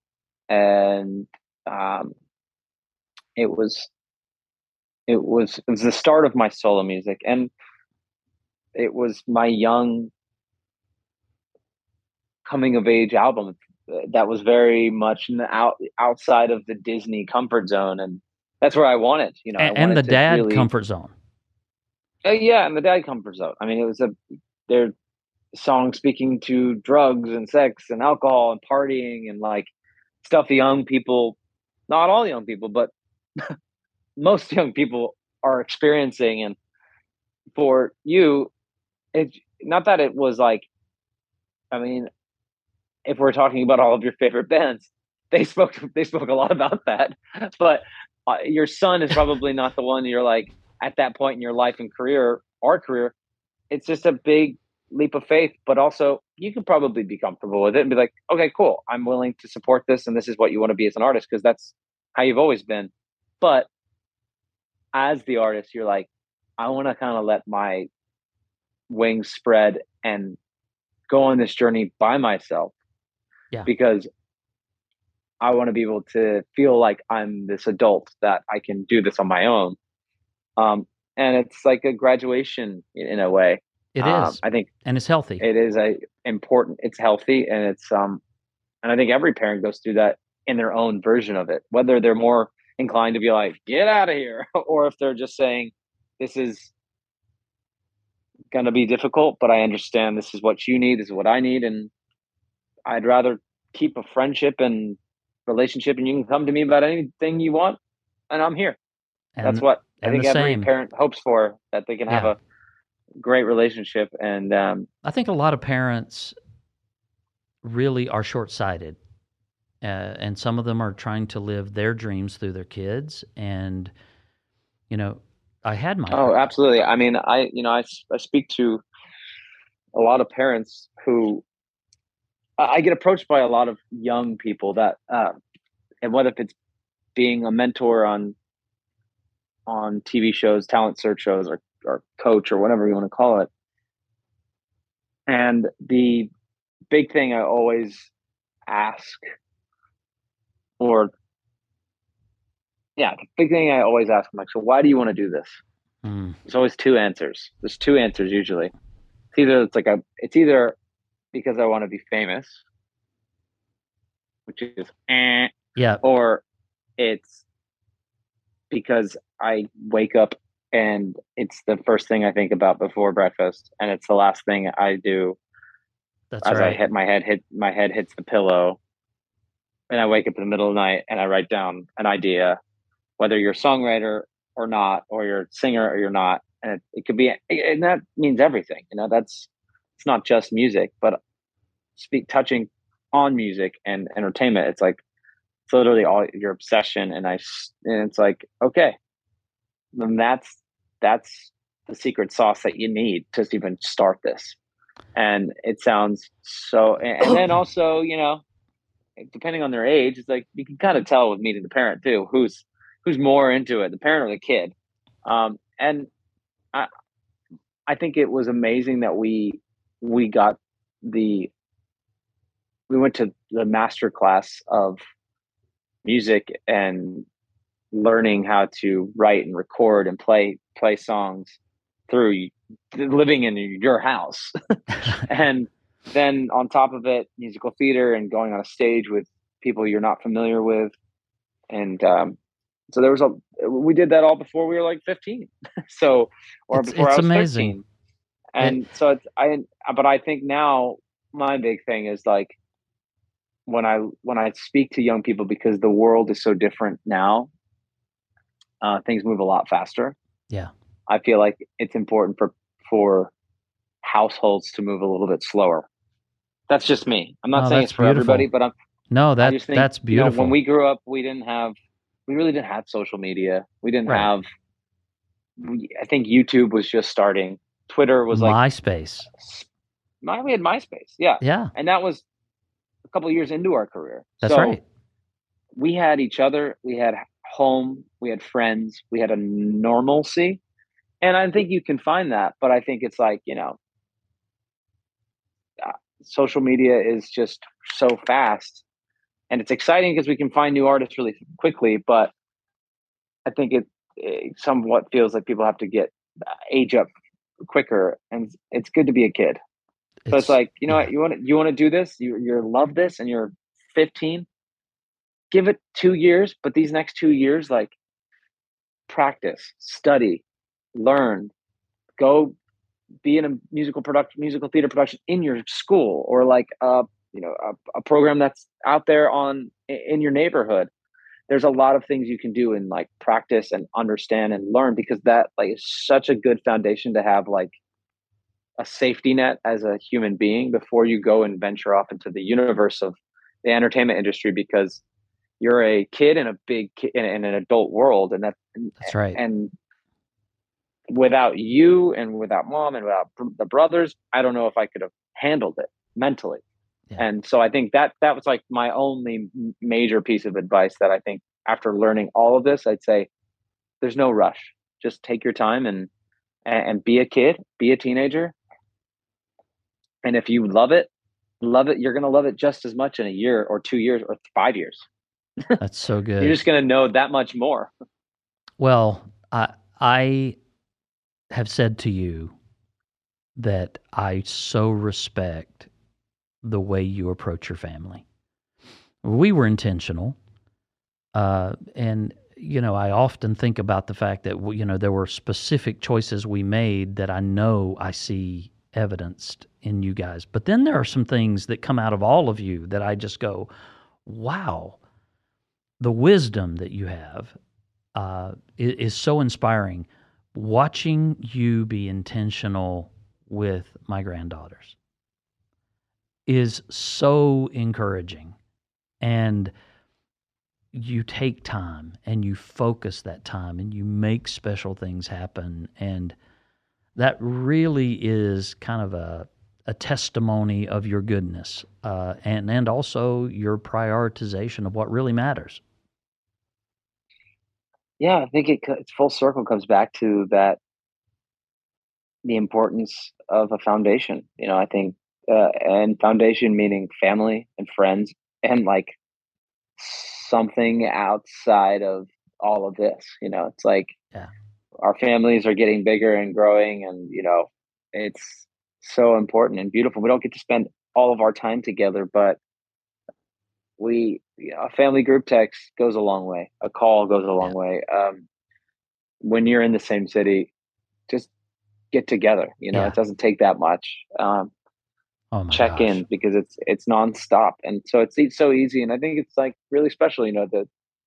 [SPEAKER 4] and, um, it was, it was, it was the start of my solo music and it was my young coming of age album that was very much in the out, outside of the Disney comfort zone. And that's where I wanted, you know, I
[SPEAKER 3] and, and the
[SPEAKER 4] wanted to
[SPEAKER 3] dad
[SPEAKER 4] really,
[SPEAKER 3] comfort zone.
[SPEAKER 4] uh, yeah. And the dad comfort zone. I mean, it was a, their song speaking to drugs and sex and alcohol and partying and like stuff young people, not all young people, but most young people are experiencing. And for you, it's not that it was like, I mean, if we're talking about all of your favorite bands, they spoke they spoke a lot about that. But uh, your son is probably not the one you're like at that point in your life and career, our career. It's just a big leap of faith, but also you can probably be comfortable with it and be like, okay, cool, I'm willing to support this, and this is what you want to be as an artist because that's how you've always been. But as the artist, you're like, I want to kind of let my wings spread and go on this journey by myself
[SPEAKER 3] Yeah.
[SPEAKER 4] because I want to be able to feel like I'm this adult that I can do this on my own. Um, and it's like a graduation in, in a way.
[SPEAKER 3] It
[SPEAKER 4] Um,
[SPEAKER 3] is.
[SPEAKER 4] I think
[SPEAKER 3] And it's healthy.
[SPEAKER 4] it is a important. It's healthy, and it's um, and I think every parent goes through that in their own version of it. Whether they're more inclined to be like, "Get out of here," or if they're just saying, "This is going to be difficult, but I understand this is what you need. This is what I need, and I'd rather keep a friendship and relationship, and you can come to me about anything you want, and I'm here." That's
[SPEAKER 3] and
[SPEAKER 4] what I
[SPEAKER 3] and
[SPEAKER 4] think
[SPEAKER 3] the
[SPEAKER 4] every
[SPEAKER 3] same.
[SPEAKER 4] parent hopes for, that they can have
[SPEAKER 3] Yeah.
[SPEAKER 4] a great relationship. And um,
[SPEAKER 3] I think a lot of parents really are short-sighted. Uh, and some of them are trying to live their dreams through their kids. And, you know, I had my
[SPEAKER 4] oh,
[SPEAKER 3] career.
[SPEAKER 4] absolutely. I mean, I you know I, I speak to a lot of parents who I get approached by a lot of young people that, uh, and what if it's being a mentor on on T V shows, talent search shows, or or coach or whatever you want to call it. And the big thing I always ask, or yeah, the big thing I always ask, I'm like, so why do you want to do this?
[SPEAKER 3] Mm.
[SPEAKER 4] There's always two answers. There's two answers usually. It's either it's like a it's either because I want to be famous, which is eh,
[SPEAKER 3] Yeah.
[SPEAKER 4] or it's because I wake up and it's the first thing I think about before breakfast, and it's the last thing I do
[SPEAKER 3] That's
[SPEAKER 4] as I
[SPEAKER 3] right.
[SPEAKER 4] hit my head hit my head hits the pillow, and I wake up in the middle of the night and I write down an idea, whether you're a songwriter or not, or you're a singer or you're not. And it, it could be, and that means everything, you know, that's, it's not just music, but speak touching on music and entertainment. It's like, it's literally all your obsession. And I, and it's like, okay, then that's, that's the secret sauce that you need to even start this. And it sounds so, and, and then also, you know, depending on their age, it's like you can kind of tell with meeting the parent too, who's who's more into it, the parent or the kid. Um, and I I think it was amazing that we we got the we went to the master class of music and learning how to write and record and play play songs through living in your house. And then on top of it, musical theater and going on a stage with people you're not familiar with. And um, so there was a, we did that all before we were like fifteen. So, or
[SPEAKER 3] It's
[SPEAKER 4] before I
[SPEAKER 3] it's
[SPEAKER 4] was
[SPEAKER 3] amazing.
[SPEAKER 4] thirteen. And
[SPEAKER 3] It,
[SPEAKER 4] so it's, I, but I think now my big thing is like, when I, when I speak to young people, because the world is so different now, uh, things move a lot faster.
[SPEAKER 3] yeah.
[SPEAKER 4] I feel like it's important for, for households to move a little bit slower. That's just me. I'm not
[SPEAKER 3] No,
[SPEAKER 4] saying
[SPEAKER 3] that's
[SPEAKER 4] it's for everybody,
[SPEAKER 3] beautiful.
[SPEAKER 4] but I'm,
[SPEAKER 3] No,
[SPEAKER 4] I
[SPEAKER 3] that
[SPEAKER 4] just think,
[SPEAKER 3] that's
[SPEAKER 4] you know, when
[SPEAKER 3] beautiful.
[SPEAKER 4] we grew up, we didn't have, we really didn't have social media. We didn't
[SPEAKER 3] Right.
[SPEAKER 4] have, we, I think YouTube was just starting. Twitter was like,
[SPEAKER 3] MySpace.
[SPEAKER 4] my, we had MySpace. Yeah.
[SPEAKER 3] Yeah,
[SPEAKER 4] And that was a couple of years into our career.
[SPEAKER 3] that's
[SPEAKER 4] So
[SPEAKER 3] right.
[SPEAKER 4] we had each other, we had home, we had friends, we had a normalcy. And I think you can find that, but I think it's like, you know, uh, social media is just so fast, and it's exciting because we can find new artists really quickly. But I think it, it somewhat feels like people have to get uh, age up quicker, and it's good to be a kid. So it's
[SPEAKER 3] It's
[SPEAKER 4] like, you know
[SPEAKER 3] yeah.
[SPEAKER 4] what, you want to, you want to do this, you you love this, and you're fifteen. Give it two years, but these next two years, like, practice, study, learn, go be in a musical production, musical theater production in your school, or like uh you know a, a program that's out there on in your neighborhood. There's a lot of things you can do and like practice and understand and learn, because that like is such a good foundation to have, like a safety net as a human being before you go and venture off into the universe of the entertainment industry, because you're a kid in a big ki- in, in an adult world. And that
[SPEAKER 3] That's right.
[SPEAKER 4] and without you and without mom and without br- the brothers, I don't know if I could have handled it mentally.
[SPEAKER 3] Yeah.
[SPEAKER 4] And so I think that that was like my only major piece of advice, that I think after learning all of this, I'd say there's no rush. Just take your time and and be a kid, be a teenager. And if you love it, love it. You're going to love it just as much in a year or two years or five years.
[SPEAKER 3] That's so
[SPEAKER 4] You're
[SPEAKER 3] good.
[SPEAKER 4] just going to know that much more.
[SPEAKER 3] Well, I I have said to you that I so respect the way you approach your family. We were intentional, uh, and you know, I often think about the fact that you know there were specific choices we made that I know I see evidenced in you guys. But then there are some things that come out of all of you that I just go, wow, the wisdom that you have uh, is, is so inspiring. Watching you be intentional with my granddaughters is so encouraging. And you take time and you focus that time and you make special things happen. And that really is kind of a, a testimony of your goodness uh, and, and also your prioritization of what really matters.
[SPEAKER 4] Yeah, I think it, it's full circle comes back to that, the importance of a foundation. You know, I think, uh, and foundation meaning family and friends, and like something outside of all of this. You know, it's like
[SPEAKER 3] Yeah.
[SPEAKER 4] our families are getting bigger and growing, and you know, it's so important and beautiful. We don't get to spend all of our time together, but we, you know, a family group text goes a long way. A call goes a long
[SPEAKER 3] Yeah.
[SPEAKER 4] way. Um, when you're in the same city, just get together. You know,
[SPEAKER 3] Yeah.
[SPEAKER 4] it doesn't take that much. Um,
[SPEAKER 3] Oh my
[SPEAKER 4] check
[SPEAKER 3] gosh.
[SPEAKER 4] in because it's it's nonstop, and so it's, it's so easy, and I think it's like really special, you know, that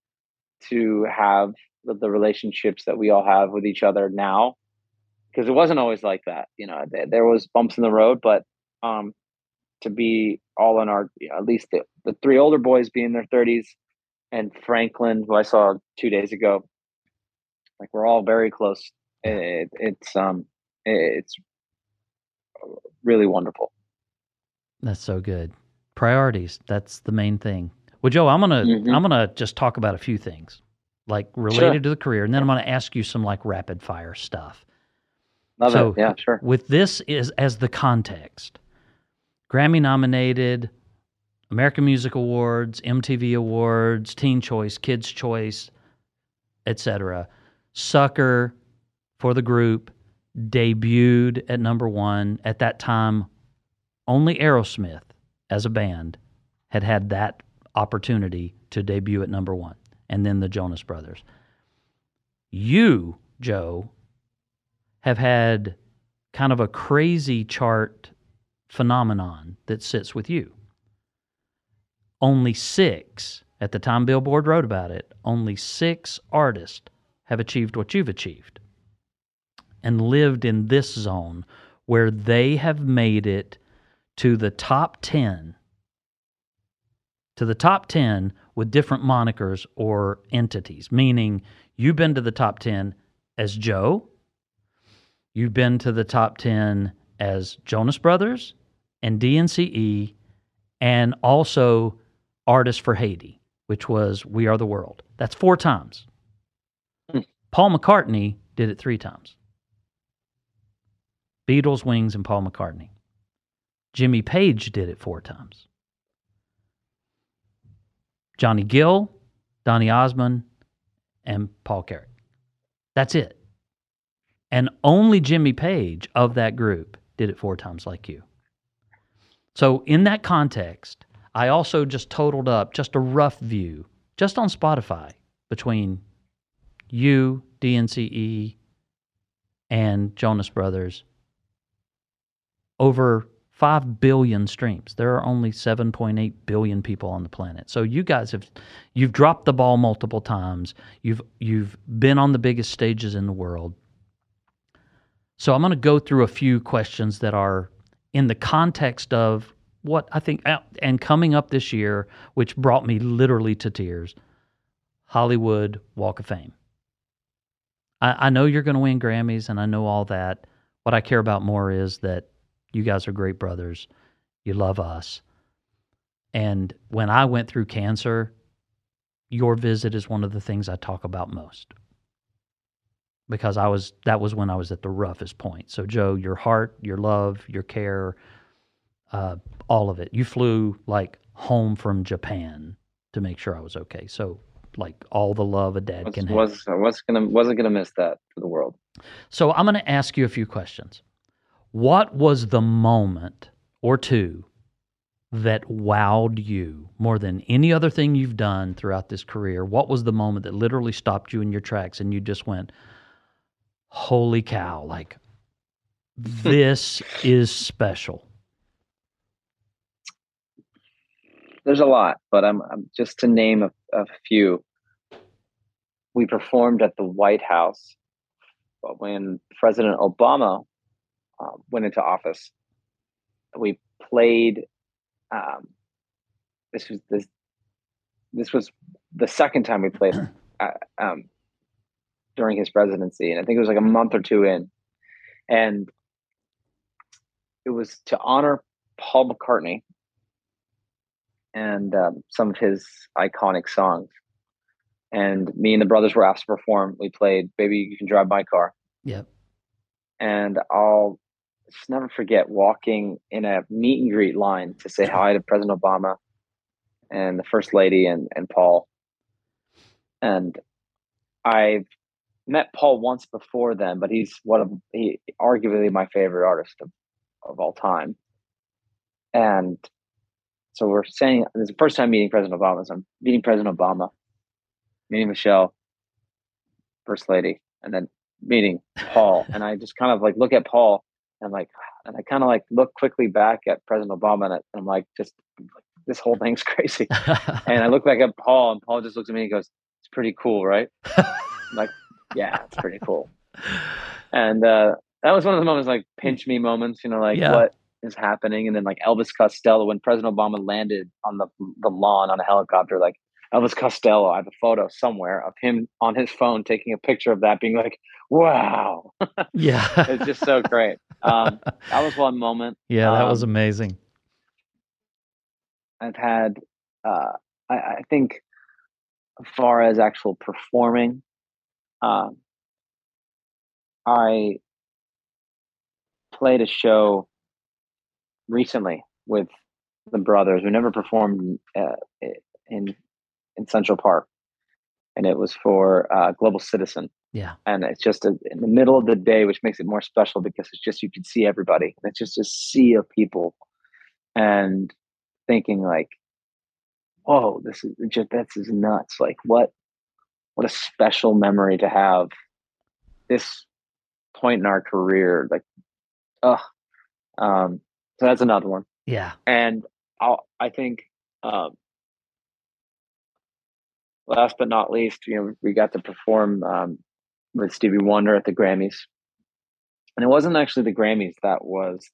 [SPEAKER 4] to have the, the relationships that we all have with each other now, because it wasn't always like that. You know, there, there was bumps in the road, but um, to be all in our, you know, at least the, the three older boys be in their thirties, and Franklin, who I saw two days ago, like we're all very close.
[SPEAKER 3] Yeah.
[SPEAKER 4] It, it's um, it's really wonderful.
[SPEAKER 3] That's so good. Priorities. That's the main thing. Well, Joe, I'm gonna
[SPEAKER 4] Mm-hmm.
[SPEAKER 3] I'm gonna just talk about a few things like related
[SPEAKER 4] Sure.
[SPEAKER 3] to the career, and then I'm gonna ask you some like rapid fire stuff.
[SPEAKER 4] Love
[SPEAKER 3] So
[SPEAKER 4] it. Yeah, sure.
[SPEAKER 3] with this is as the context, Grammy nominated, American Music Awards, M T V Awards, Teen Choice, Kids Choice, et cetera. Sucker for the group debuted at number one. At that time, only Aerosmith as a band had had that opportunity to debut at number one, and then the Jonas Brothers. You, Joe, have had kind of a crazy chart phenomenon that sits with you. Only six, at the time Billboard wrote about it, only six artists have achieved what you've achieved and lived in this zone where they have made it to the top ten, to the top ten with different monikers or entities, meaning you've been to the top ten as Joe, you've been to the top ten as Jonas Brothers and D N C E, and also Artists for Haiti, which was We Are the World. That's four times.
[SPEAKER 4] Hmm.
[SPEAKER 3] Paul McCartney did it three times. Beatles, Wings, and Paul McCartney. Jimmy Page did it four times. Johnny Gill, Donny Osmond, and Paul Carrack. That's it. And only Jimmy Page of that group did it four times like you. So in that context, I also just totaled up just a rough view, just on Spotify, between you, D N C E, and Jonas Brothers, over five billion streams. There are only seven point eight billion people on the planet. So you guys have, you've dropped the ball multiple times. You've, you've been on the biggest stages in the world. So I'm going to go through a few questions that are in the context of what I think, and coming up this year, which brought me literally to tears, Hollywood Walk of Fame. I, I know you're going to win Grammys, and I know all that. What I care about more is that you guys are great brothers. You love us. And when I went through cancer, your visit is one of the things I talk about most. Because I was that was when I was at the roughest point. So, Joe, your heart, your love, your care, uh, all of it. You flew like home from Japan to make sure I was okay. So, like all the love a dad
[SPEAKER 4] Was
[SPEAKER 3] can have.
[SPEAKER 4] was I was gonna wasn't gonna miss that for the world.
[SPEAKER 3] So I'm going to ask you a few questions. What was the moment or two that wowed you more than any other thing you've done throughout this career? What was the moment that literally stopped you in your tracks and you just went, holy cow, like, this is special?
[SPEAKER 4] There's a lot, but I'm, I'm just to name a, a few. We performed at the White House when President Obama uh, went into office. We played. Um, this was this. This was the second time we played uh, um, during his presidency, and I think it was like a month or two in, and it was to honor Paul McCartney and um, some of his iconic songs. And me and the brothers were asked to perform. We played "Baby You Can Drive My Car."
[SPEAKER 3] Yep.
[SPEAKER 4] And I'll just never forget walking in a meet and greet line to say hi to President Obama and the First Lady and, and Paul. And I've met Paul once before then, but he's one of he arguably my favorite artist of, of all time. And so we're saying this is the first time meeting President Obama. So I'm meeting President Obama, meeting Michelle, First Lady, and then meeting Paul. And I just kind of like look at Paul I'm like, and I kind of like look quickly back at President Obama, and I- I'm like, just this whole thing's crazy. And I look back at Paul, and Paul just looks at me and goes, "It's pretty cool, right?" I'm like, "Yeah, it's pretty cool." And uh, that was one of the moments, like pinch me moments, you know, like
[SPEAKER 3] Yeah.
[SPEAKER 4] what is happening. And then like Elvis Costello, when President Obama landed on the the lawn on a helicopter, like Elvis Costello, I have a photo somewhere of him on his phone taking a picture of that, being like, "Wow."
[SPEAKER 3] Yeah.
[SPEAKER 4] It's just so great. Um, that was one moment.
[SPEAKER 3] Yeah, that was
[SPEAKER 4] Um,
[SPEAKER 3] amazing.
[SPEAKER 4] I've had, uh, I, I think, as far as actual performing, um, I played a show recently with the brothers. We never performed uh, in in Central Park, and it was for uh, Global Citizen.
[SPEAKER 3] Yeah.
[SPEAKER 4] And it's just a, in the middle of the day, which makes it more special because it's just you can see everybody. And it's just a sea of people, and thinking like, "Whoa, this is just this is nuts! Like what what a special memory to have this point in our career." Like, oh, um, so that's another one.
[SPEAKER 3] Yeah.
[SPEAKER 4] And I'll, I think, um, last but not least, you know, we got to perform um, with Stevie Wonder at the Grammys, and it wasn't actually the Grammys that was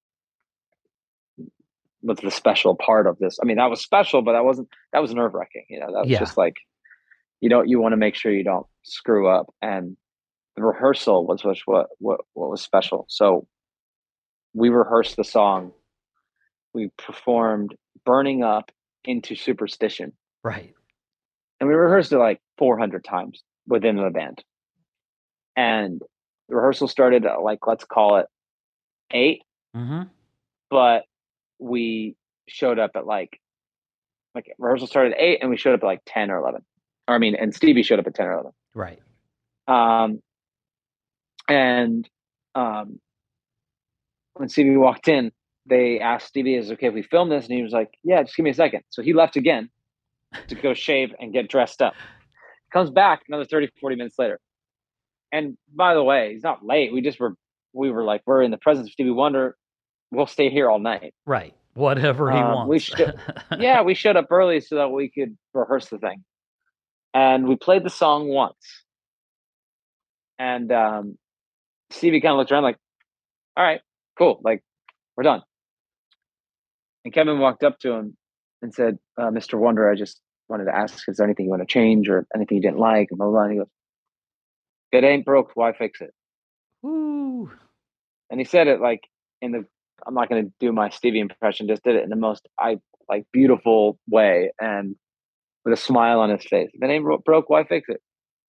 [SPEAKER 4] was the special part of this. I mean, that was special, but that wasn't. That was nerve wracking. You know, that was
[SPEAKER 3] Yeah.
[SPEAKER 4] just like, you don't you want to make sure you don't screw up, and the rehearsal was was what what what was special. So we rehearsed the song. We performed "Burning Up" into "Superstition,"
[SPEAKER 3] Right.
[SPEAKER 4] and we rehearsed it like four hundred times within the band. And the rehearsal started at like, let's call it eight,
[SPEAKER 3] Mm-hmm.
[SPEAKER 4] but we showed up at like like rehearsal started at eight, and we showed up at like ten or eleven. Or I mean, and Stevie showed up at ten or eleven.
[SPEAKER 3] Right.
[SPEAKER 4] Um, and um, when Stevie walked in, they asked Stevie, "Is it okay if we film this?" And he was like, "Yeah, just give me a second." So he left again to go shave and get dressed up. Comes back another thirty, forty minutes later. And by the way, he's not late. We just were, we were like, we're in the presence of Stevie Wonder. We'll stay here all night.
[SPEAKER 3] Right. Whatever he
[SPEAKER 4] Um, we
[SPEAKER 3] wants.
[SPEAKER 4] should, yeah, we showed up early so that we could rehearse the thing. And we played the song once. And um, Stevie kind of looked around like, "All right, cool. Like, we're done." And Kevin walked up to him and said, uh, "Mister Wonder, I just wanted to ask, is there anything you want to change or anything you didn't like?" And blah, blah, blah. And he goes, "If it ain't broke, why fix it?"
[SPEAKER 3] Woo.
[SPEAKER 4] And he said it like in the, I'm not going to do my Stevie impression, just did it in the most I like beautiful way and with a smile on his face. "If it ain't broke, why fix it?"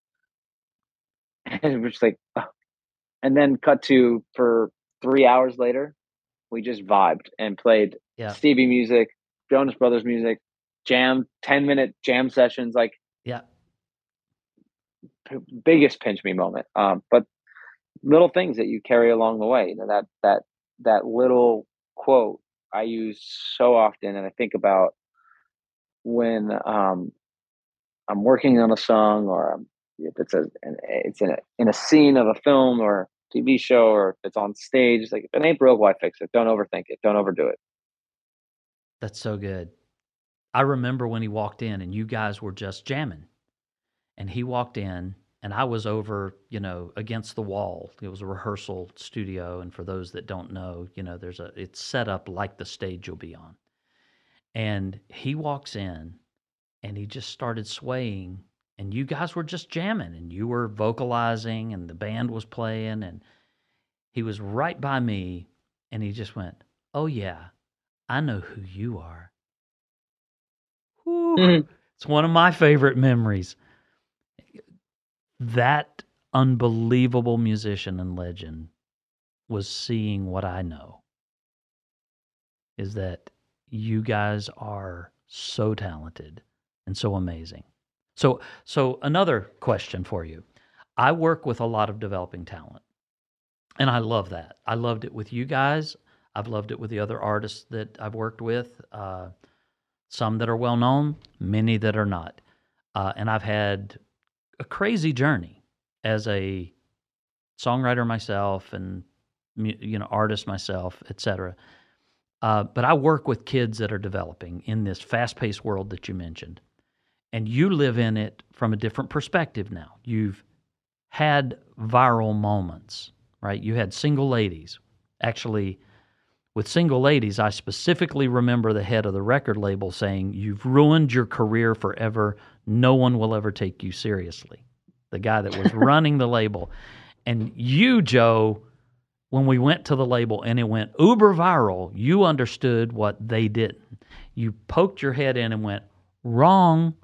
[SPEAKER 4] And we're just like, oh. And then cut to for three hours later, we just vibed and played
[SPEAKER 3] Yeah.
[SPEAKER 4] Stevie music, Jonas Brothers music, jam, ten minute jam sessions, like
[SPEAKER 3] Yeah.
[SPEAKER 4] p- biggest pinch me moment. Um, but little things that you carry along the way, you know, that, that, that little quote I use so often. And I think about when, um, I'm working on a song, or um, if it's a, an, it's in a, in a scene of a film or T V show, or if it's on stage, it's like, if it ain't broke, why fix it? Don't overthink it. Don't overdo it.
[SPEAKER 3] That's so good. I remember when he walked in and you guys were just jamming. And he walked in and I was over, you know, against the wall. It was a rehearsal studio, and for those that don't know, you know, there's a it's set up like the stage you'll be on. And he walks in and he just started swaying, and you guys were just jamming and you were vocalizing and the band was playing, and he was right by me and he just went, "Oh yeah, I know who you are." Whew.
[SPEAKER 4] Mhm.
[SPEAKER 3] It's one of my favorite memories. That unbelievable musician and legend was seeing what I know, is that you guys are so talented and so amazing. So, so another question for you. I work with a lot of developing talent, and I love that. I loved it with you guys. I've loved it with the other artists that I've worked with, uh, some that are well known, many that are not. Uh, and I've had a crazy journey as a songwriter myself, and you know, artist myself, et cetera. Uh, but I work with kids that are developing in this fast-paced world that you mentioned. And you live in it from a different perspective now. You've had viral moments, right? You had Single Ladies. Actually, with Single Ladies, I specifically remember the head of the record label saying, "You've ruined your career forever. No one will ever take you seriously." The guy that was running the label. And you, Joe, when we went to the label and it went uber viral, you understood what they didn't. You poked your head in and went, "Wrong."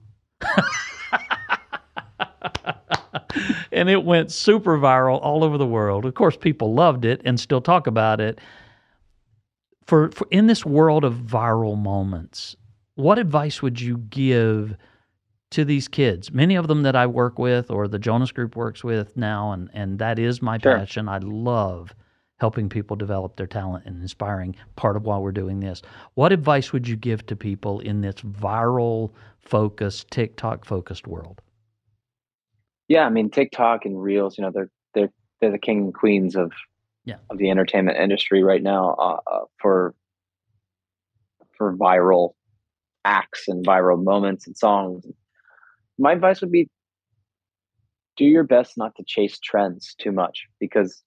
[SPEAKER 3] And it went super viral all over the world. Of course, people loved it and still talk about it. For, for in this world of viral moments, what advice would you give to these kids? Many of them that I work with or the Jonas Group works with now, and, and that is my
[SPEAKER 4] Sure.
[SPEAKER 3] passion. I love helping people develop their talent and inspiring part of why we're doing this. What advice would you give to people in this viral-focused, TikTok-focused world?
[SPEAKER 4] Yeah, I mean, TikTok and Reels, you know, they're they're they're the king and queens of
[SPEAKER 3] Yeah.
[SPEAKER 4] of the entertainment industry right now uh, uh, for for viral acts and viral moments and songs. My advice would be do your best not to chase trends too much, because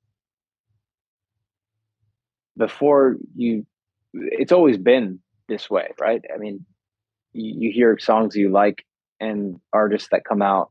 [SPEAKER 4] before you, it's always been this way, right? I mean, you, you hear songs you like and artists that come out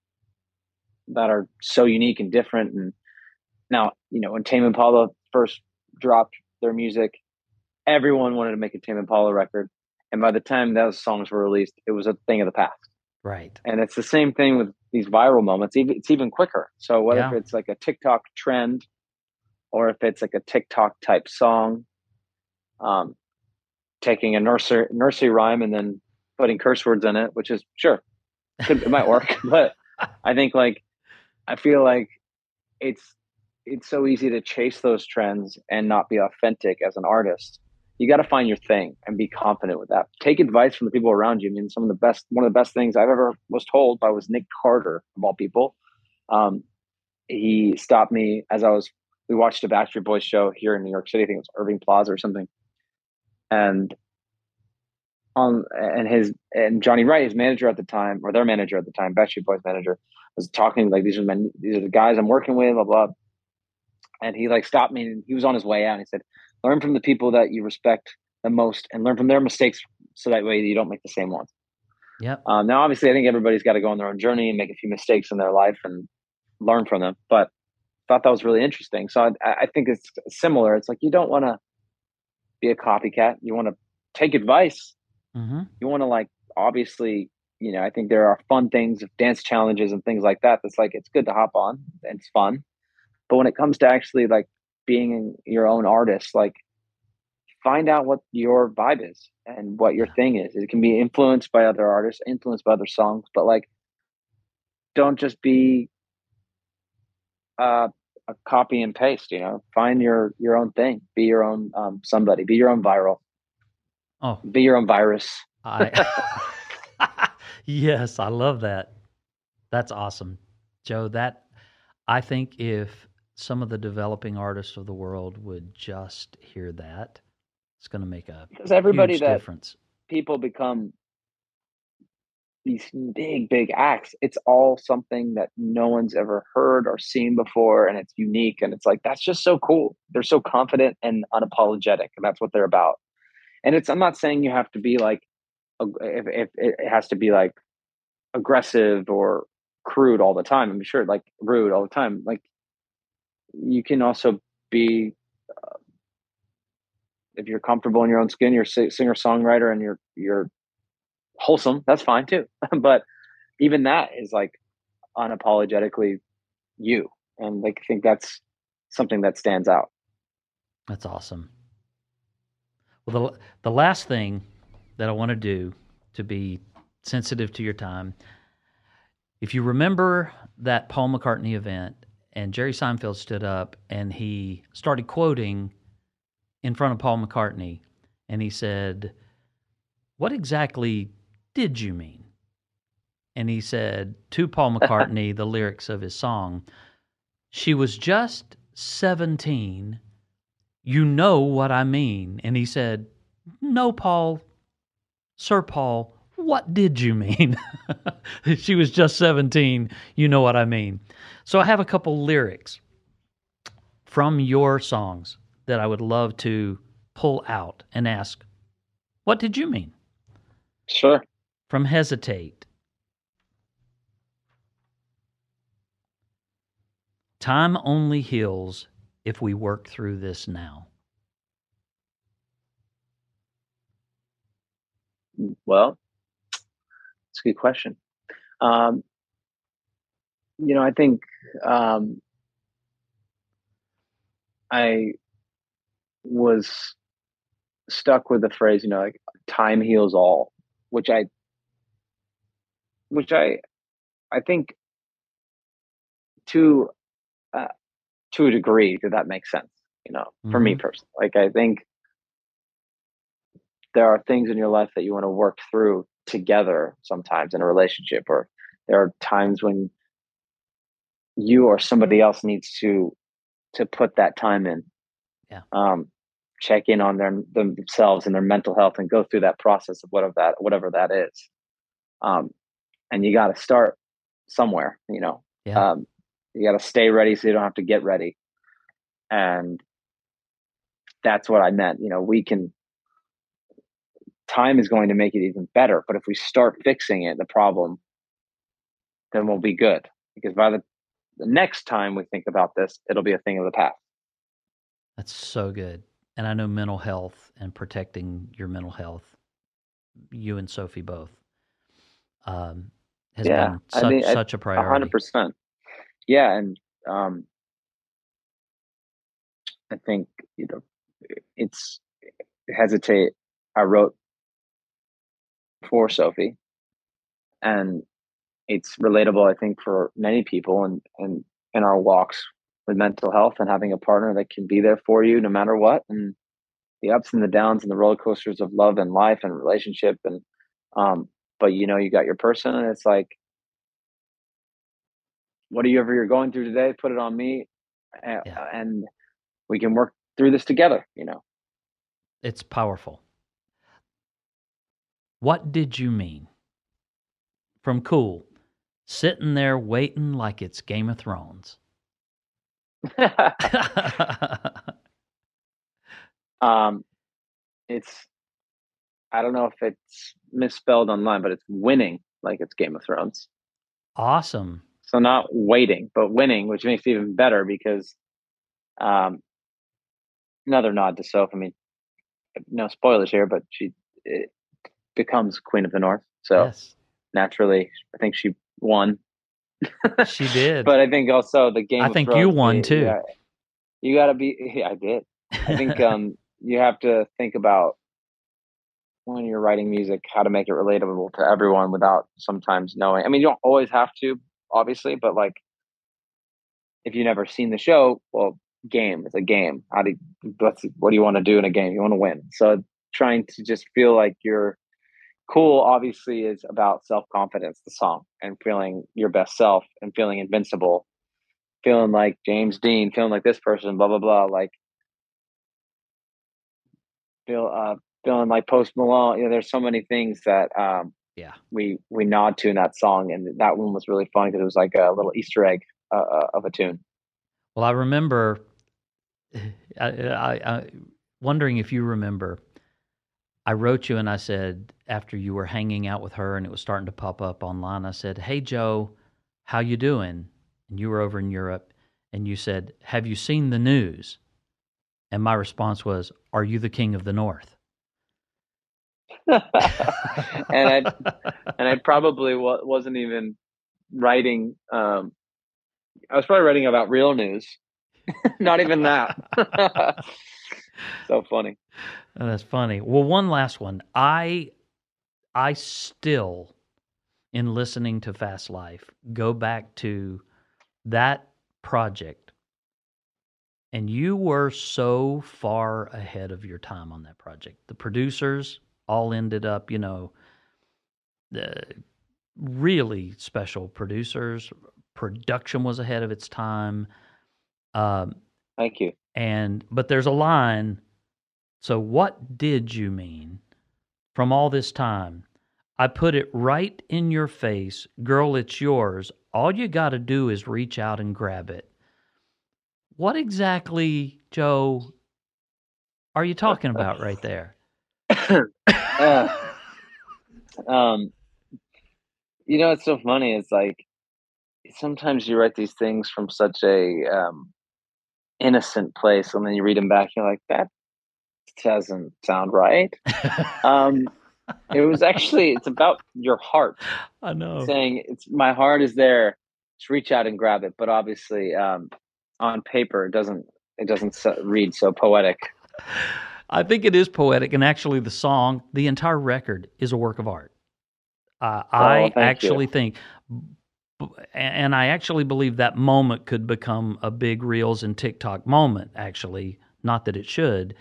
[SPEAKER 4] that are so unique and different. And now, you know, when Tame Impala first dropped their music, everyone wanted to make a Tame Impala record. And by the time those songs were released, it was a thing of the past.
[SPEAKER 3] Right.
[SPEAKER 4] And it's the same thing with these viral moments. Even it's even quicker. So whether
[SPEAKER 3] Yeah.
[SPEAKER 4] if it's like a TikTok trend or if it's like a TikTok type song, um, taking a nursery nursery rhyme and then putting curse words in it, which is sure, could, it might work. But I think like I feel like it's it's so easy to chase those trends and not be authentic as an artist. You got to find your thing and be confident with that. Take advice from the people around you. I mean, some of the best, one of the best things I've ever was told by was Nick Carter, of all people. Um, he stopped me as I was, we watched a Backstreet Boys show here in New York City. I think it was Irving Plaza or something. And on, and his, and Johnny Wright, his manager at the time, or their manager at the time, Backstreet Boys manager, was talking like, these are my, these are the guys I'm working with, blah, blah. And he like stopped me and he was on his way out and he said, learn from the people that you respect the most and learn from their mistakes so that way you don't make the same ones.
[SPEAKER 3] Yep.
[SPEAKER 4] Um, now, obviously, I think everybody's got to go on their own journey and make a few mistakes in their life and learn from them. But I thought that was really interesting. So I, I think it's similar. It's like you don't want to be a copycat. You want to take advice.
[SPEAKER 3] Mm-hmm.
[SPEAKER 4] You want to like, obviously, you know, I think there are fun things, dance challenges and things like that. That's like, it's good to hop on and it's fun. But when it comes to actually like being your own artist, like find out what your vibe is and what your thing is. It can be influenced by other artists, influenced by other songs, but like don't just be uh, a copy and paste, you know, find your, your own thing, be your own um, somebody, be your own viral,
[SPEAKER 3] Oh,
[SPEAKER 4] be your own virus.
[SPEAKER 3] I yes, I love that. That's awesome, Joe. That I think if some of the developing artists of the world would just hear that, it's going to make a
[SPEAKER 4] Because everybody
[SPEAKER 3] huge
[SPEAKER 4] that
[SPEAKER 3] difference.
[SPEAKER 4] people become these big, big acts, it's all something that no one's ever heard or seen before. And it's unique. And it's like, that's just so cool. They're so confident and unapologetic. And that's what they're about. And it's, I'm not saying you have to be like, if, if it has to be like aggressive or crude all the time. I'm sure like rude all the time. Like you can also be, uh, if you're comfortable in your own skin, you're a singer songwriter and you're, you're wholesome. That's fine too. But even that is like unapologetically you. And like, I think that's something that stands out.
[SPEAKER 3] That's awesome. Well, the the last thing that I want to do to be sensitive to your time, if you remember that Paul McCartney event and Jerry Seinfeld stood up and he started quoting in front of Paul McCartney and he said, "What exactly did you mean?" And he said to Paul McCartney the lyrics of his song, "She was just seventeen You know what I mean. And he said, no, Paul, Sir Paul, what did you mean? She was just seventeen. You know what I mean. So I have a couple lyrics from your songs that I would love to pull out and ask, what did you mean?
[SPEAKER 4] Sure.
[SPEAKER 3] From Hesitate. Time only heals if we work through this now.
[SPEAKER 4] Well, it's a good question. Um, you know, I think um, I was stuck with the phrase, you know, like time heals all, which I, which I, I think to, uh, to a degree, did that make sense? You know, for me
[SPEAKER 3] Mm-hmm.
[SPEAKER 4] personally, like I think there are things in your life that you want to work through together sometimes in a relationship, or there are times when you or somebody else needs to to put that time in.
[SPEAKER 3] Yeah.
[SPEAKER 4] Um, check in on their themselves and their mental health and go through that process of whatever that whatever that is. Um, and you got to start somewhere, you know.
[SPEAKER 3] Yeah.
[SPEAKER 4] Um, you got to stay ready so you don't have to get ready. And that's what I meant. You know, we can, time is going to make it even better. But if we start fixing it, the problem, then we'll be good. Because by the, the next time we think about this, it'll be a thing of the past.
[SPEAKER 3] That's so good. And I know mental health and protecting your mental health, you and Sophie both, um, has
[SPEAKER 4] Yeah,
[SPEAKER 3] been
[SPEAKER 4] I
[SPEAKER 3] such
[SPEAKER 4] mean,
[SPEAKER 3] such a
[SPEAKER 4] a hundred
[SPEAKER 3] priority.
[SPEAKER 4] percent. Yeah, and um, I think you know, it's hesitate. I wrote for Sophie, and it's relatable. I think for many people, and and in our walks with mental health, and having a partner that can be there for you no matter what, and the ups and the downs and the roller coasters of love and life and relationship, and um, but you know, you got your person, and it's like, whatever you're going through today, put it on me, and,
[SPEAKER 3] Yeah,
[SPEAKER 4] and we can work through this together. You know.
[SPEAKER 3] it's powerful. What did you mean? From Cool, sitting there waiting like it's Game of Thrones.
[SPEAKER 4] um, it's I don't know if it's misspelled online, but it's winning like it's Game of Thrones.
[SPEAKER 3] Awesome.
[SPEAKER 4] So not waiting, but winning, which makes it even better because um, another nod to Soph. I mean, no spoilers here, but she it becomes Queen of the North. So
[SPEAKER 3] Yes,
[SPEAKER 4] naturally, I think she won.
[SPEAKER 3] she did.
[SPEAKER 4] But I think also the
[SPEAKER 3] I
[SPEAKER 4] Game of
[SPEAKER 3] think you
[SPEAKER 4] Thrones.
[SPEAKER 3] won
[SPEAKER 4] The,
[SPEAKER 3] too.
[SPEAKER 4] yeah, you got to be. Yeah, I did. I think um, you have to think about when you're writing music how to make it relatable to everyone without sometimes knowing. I mean, you don't always have to, obviously, but like if you've never seen the show, well, game is a game. How do you, what's, what do you want to do in a game? You want to win. So trying to just feel like you're cool, obviously, is about self confidence. The song and feeling your best self and feeling invincible, feeling like James Dean, feeling like this person, blah blah blah. Like feel uh feeling like Post Malone. You know, there's so many things that um
[SPEAKER 3] Yeah.
[SPEAKER 4] we we nod to in that song, and that one was really fun because it was like a little Easter egg uh, uh, of a tune.
[SPEAKER 3] Well, I remember. I, I, I wondering if you remember. I wrote you and I said after you were hanging out with her and it was starting to pop up online. I said, "Hey Joe, how you doing?" And you were over in Europe, and you said, "Have you seen the news?" And my response was, "Are you the king of the North?"
[SPEAKER 4] and I and I probably wa- wasn't even writing. Um, I was probably writing about real news, not even that. So funny.
[SPEAKER 3] Oh, that's funny. Well, one last one. I I still, in listening to Fast Life, go back to that project, and you were so far ahead of your time on that project. The producers all ended up, you know, the really special producers. Production was ahead of its time. Um,
[SPEAKER 4] Thank you.
[SPEAKER 3] And but there's a line. So what did you mean from all this time? I put it right in your face. Girl, it's yours. All you got to do is reach out and grab it. What exactly, Joe, are you talking about right there?
[SPEAKER 4] uh, um, you know, it's so funny. It's like sometimes you write these things from such a um, innocent place, and then you read them back, you're like, that doesn't sound right. um, it was actually, it's about your heart.
[SPEAKER 3] I know.
[SPEAKER 4] Saying it's my heart is there. Just reach out and grab it. But obviously, um, on paper, it doesn't. It doesn't so, read so poetic.
[SPEAKER 3] I think it is poetic, and actually, the song, the entire record, is a work of art. Uh,
[SPEAKER 4] Oh,
[SPEAKER 3] I
[SPEAKER 4] thank
[SPEAKER 3] actually
[SPEAKER 4] you.
[SPEAKER 3] think, and I actually believe that moment could become a big Reels and TikTok moment. Actually, not that it should,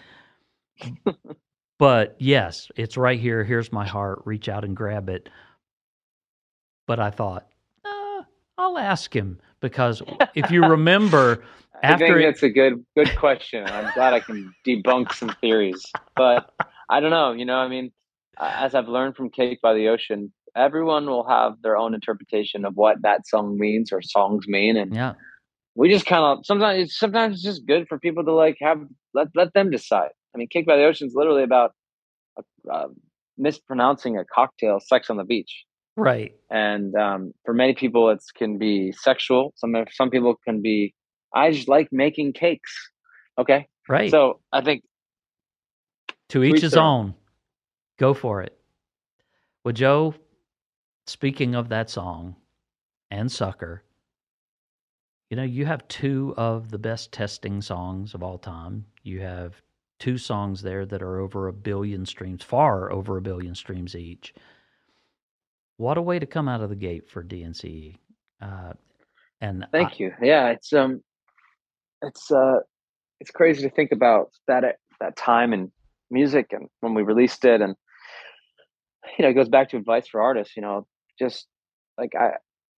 [SPEAKER 3] but yes, it's right here. Here's my heart. Reach out and grab it. But I thought, uh, I'll ask him, because if you remember,
[SPEAKER 4] I
[SPEAKER 3] after
[SPEAKER 4] think
[SPEAKER 3] it,
[SPEAKER 4] that's a good good question. I'm glad I can debunk some theories, but I don't know. You know, I mean, uh, as I've learned from Cake by the Ocean, everyone will have their own interpretation of what that song means or songs mean, and
[SPEAKER 3] yeah,
[SPEAKER 4] we just kind of sometimes it's sometimes it's just good for people to like have let let them decide. I mean, Cake by the Ocean is literally about uh, mispronouncing a cocktail, Sex on the Beach.
[SPEAKER 3] right,
[SPEAKER 4] And um, for many people, it can be sexual. Some some people can be, I just like making cakes. Okay,
[SPEAKER 3] right.
[SPEAKER 4] so I think
[SPEAKER 3] To
[SPEAKER 4] to
[SPEAKER 3] each
[SPEAKER 4] each
[SPEAKER 3] his
[SPEAKER 4] their own.
[SPEAKER 3] own. Go for it. Well, Joe, speaking of that song and Sucker, you know, you have two of the best testing songs of all time. You have two songs there that are over a billion streams, far over a billion streams each. What a way to come out of the gate for D N C E. Uh, and I,
[SPEAKER 4] Thank you. Yeah, it's um, it's uh, it's crazy to think about that that time in music and when we released it, and you know, it goes back to advice for artists. You know, just like I,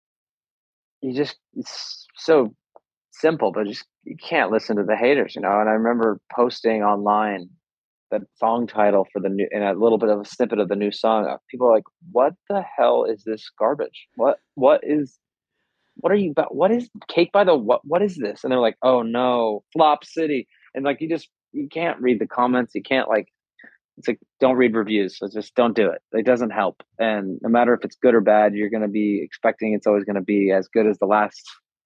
[SPEAKER 4] you just it's so simple, but just you can't listen to the haters, you know. And I remember posting online the song title for the new and a little bit of a snippet of the new song. uh, People are like, "What the hell is this garbage? What what is what are you about? What is Cake by the what? What is this?" And they're like, "Oh no, Flop City." And like you just you can't read the comments. You can't like it's like don't read reviews. So just don't do it. It doesn't help. And no matter if it's good or bad, you're going to be expecting it's always going to be as good as the last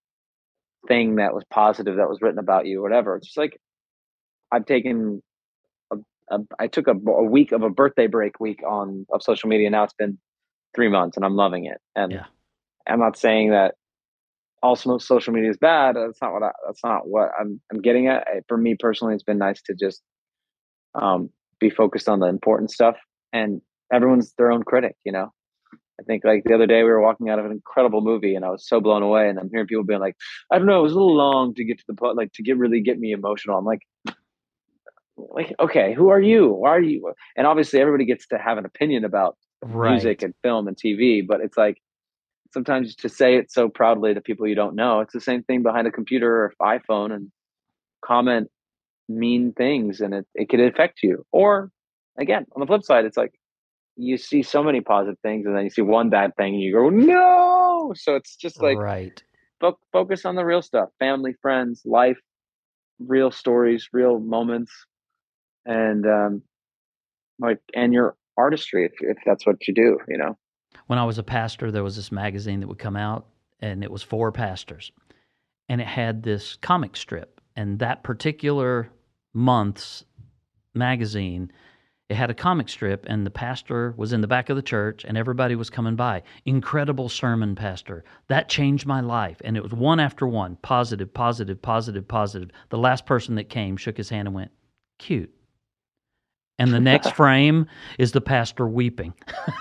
[SPEAKER 4] thing that was positive that was written about you, or whatever. It's just like I've taken a, a I took a, a week of a birthday break week on of social media. Now it's been three months, and I'm loving it. And
[SPEAKER 3] yeah,
[SPEAKER 4] I'm not saying that all social media is bad. That's not what I, that's not what I'm I'm getting at. For me personally, it's been nice to just um, be focused on the important stuff. And everyone's their own critic, you know. I think like the other day we were walking out of an incredible movie and I was so blown away. And I'm hearing people being like, I don't know, it was a little long to get to the point, like to get really get me emotional. I'm like, like, okay, who are you? Why are you? And obviously everybody gets to have an opinion about music
[SPEAKER 3] right,
[SPEAKER 4] and film and T V, but it's like sometimes to say it so proudly to people you don't know, it's the same thing behind a computer or iPhone and comment mean things and it, it could affect you. Or again, on the flip side, it's like you see so many positive things and then you see one bad thing and you go, no. So it's just like
[SPEAKER 3] right.
[SPEAKER 4] fo- focus on the real stuff, family, friends, life, real stories, real moments, and um, like, and your artistry if, if that's what you do, you know?
[SPEAKER 3] When I was a pastor, there was this magazine that would come out, and it was for pastors. And it had this comic strip. And that particular month's magazine, it had a comic strip, and the pastor was in the back of the church, and everybody was coming by. Incredible sermon, pastor. That changed my life. And it was one after one, positive, positive, positive, positive. The last person that came shook his hand and went, cute. And the next frame is the pastor weeping.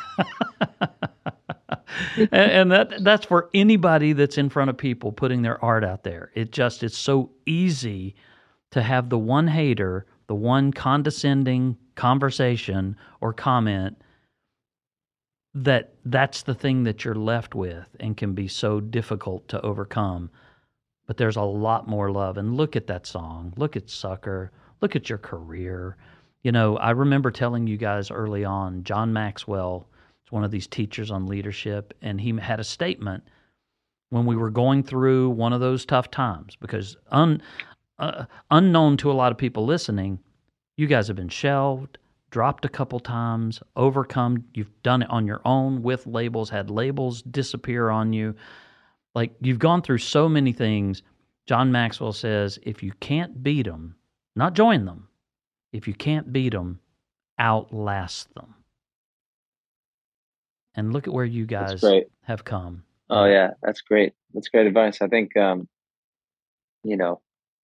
[SPEAKER 3] and, and that that's for anybody that's in front of people putting their art out there. It just it's so easy to have the one hater, the one condescending conversation or comment that that's the thing that you're left with and can be so difficult to overcome. but there's a lot more love. And look at that song. Look at Sucker. Look at your career. You know, I remember telling you guys early on, John Maxwell is one of these teachers on leadership, and he had a statement when we were going through one of those tough times, because un, uh, unknown to a lot of people listening, you guys have been shelved, dropped a couple times, overcome. You've done it on your own with labels, had labels disappear on you. Like, you've gone through so many things. John Maxwell says, if you can't beat them, not join them. If you can't beat them, outlast them. And look at where you guys have come.
[SPEAKER 4] Oh, yeah, that's great. That's great advice. I think, um, you know,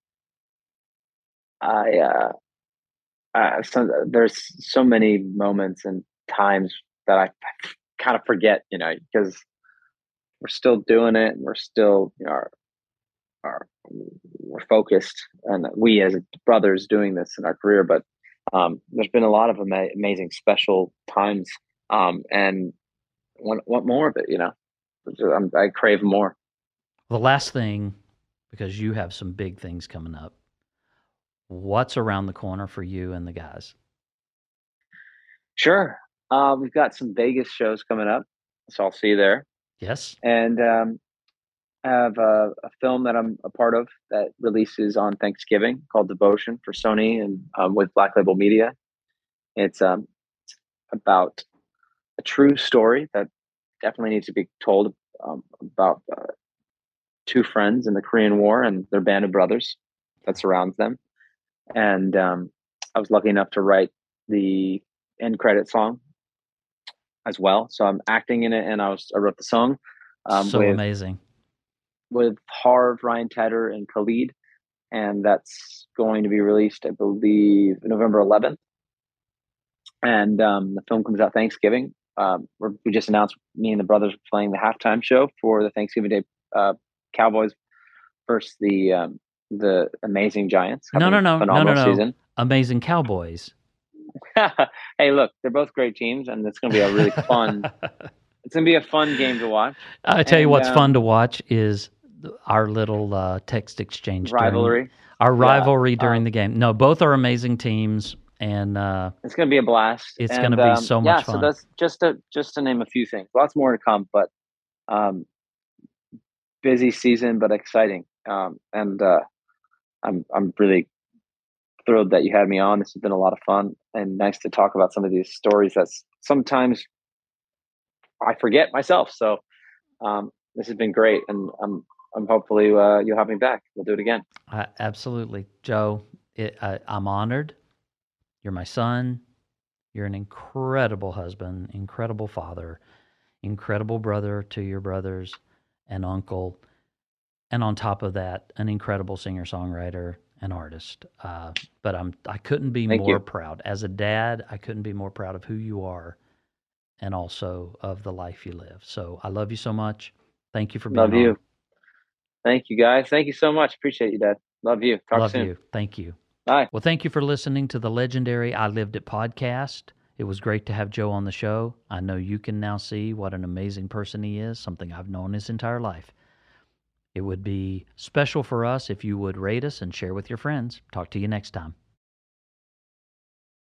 [SPEAKER 4] I, uh, I so, there's so many moments and times that I kind of forget, you know, because we're still doing it, and we're still, you know, our, our, we're focused, and we as brothers doing this in our career. But um, there's been a lot of ama- amazing, special times, um, and want, want more of it, you know. I'm, I crave more.
[SPEAKER 3] The last thing, because you have some big things coming up, what's around the corner for you and the guys?
[SPEAKER 4] Sure. Uh, we've got some Vegas shows coming up, so I'll see you there.
[SPEAKER 3] Yes.
[SPEAKER 4] And um, I have a, a film that I'm a part of that releases on Thanksgiving called Devotion for Sony, and um, with Black Label Media. It's um, about a true story that definitely needs to be told, um, about uh, two friends in the Korean War and their band of brothers that surrounds them. And um, I was lucky enough to write the end credit song as well. So I'm acting in it, and I was I wrote the song.
[SPEAKER 3] Um, so with, amazing.
[SPEAKER 4] With Harv, Ryan Tedder, and Khalid. And that's going to be released, I believe, November eleventh. And um, the film comes out Thanksgiving. Um, we're, we just announced me and the brothers playing the halftime show for the Thanksgiving Day uh, Cowboys versus the um, the Amazing Giants.
[SPEAKER 3] No, no, no, no, no, no.
[SPEAKER 4] Season.
[SPEAKER 3] Amazing Cowboys.
[SPEAKER 4] Hey, look, they're both great teams, and it's going to be a really fun. It's going to be a fun game to watch.
[SPEAKER 3] I tell
[SPEAKER 4] and,
[SPEAKER 3] you what's
[SPEAKER 4] um,
[SPEAKER 3] fun to watch is our little uh, text exchange
[SPEAKER 4] rivalry.
[SPEAKER 3] During, our rivalry
[SPEAKER 4] yeah.
[SPEAKER 3] during
[SPEAKER 4] um,
[SPEAKER 3] the game. No, both are amazing teams, and uh,
[SPEAKER 4] it's going to be a blast.
[SPEAKER 3] It's
[SPEAKER 4] and,
[SPEAKER 3] going to be
[SPEAKER 4] um,
[SPEAKER 3] so much
[SPEAKER 4] yeah,
[SPEAKER 3] fun.
[SPEAKER 4] So that's just to just to name a few things. Lots more to come, but um, busy season, but exciting. Um, and uh, I'm I'm really thrilled that you had me on. This has been a lot of fun, and nice to talk about some of these stories that sometimes I forget myself. So um, this has been great, and I'm I'm hopefully uh, you'll have me back. We'll do it again.
[SPEAKER 3] Uh, absolutely, Joe. It, I, I'm honored. You're my son. You're an incredible husband, incredible father, incredible brother to your brothers, and uncle. And on top of that, an incredible singer-songwriter and artist. Uh, but I'm I couldn't be
[SPEAKER 4] Thank
[SPEAKER 3] more
[SPEAKER 4] you.
[SPEAKER 3] proud. As a dad, I couldn't be more proud of who you are, and also of the life you live. So I love you so much. Thank you for being
[SPEAKER 4] Love you.
[SPEAKER 3] on.
[SPEAKER 4] Thank you, guys. Thank you so much. Appreciate you, Dad. Love you. Talk
[SPEAKER 3] love
[SPEAKER 4] soon.
[SPEAKER 3] you. Thank you.
[SPEAKER 4] Bye.
[SPEAKER 3] Well, thank you for listening to the legendary I Lived It podcast. It was great to have Joe on the show. I know you can now see what an amazing person he is, something I've known his entire life. It would be special for us if you would rate us and share with your friends. Talk to you next time.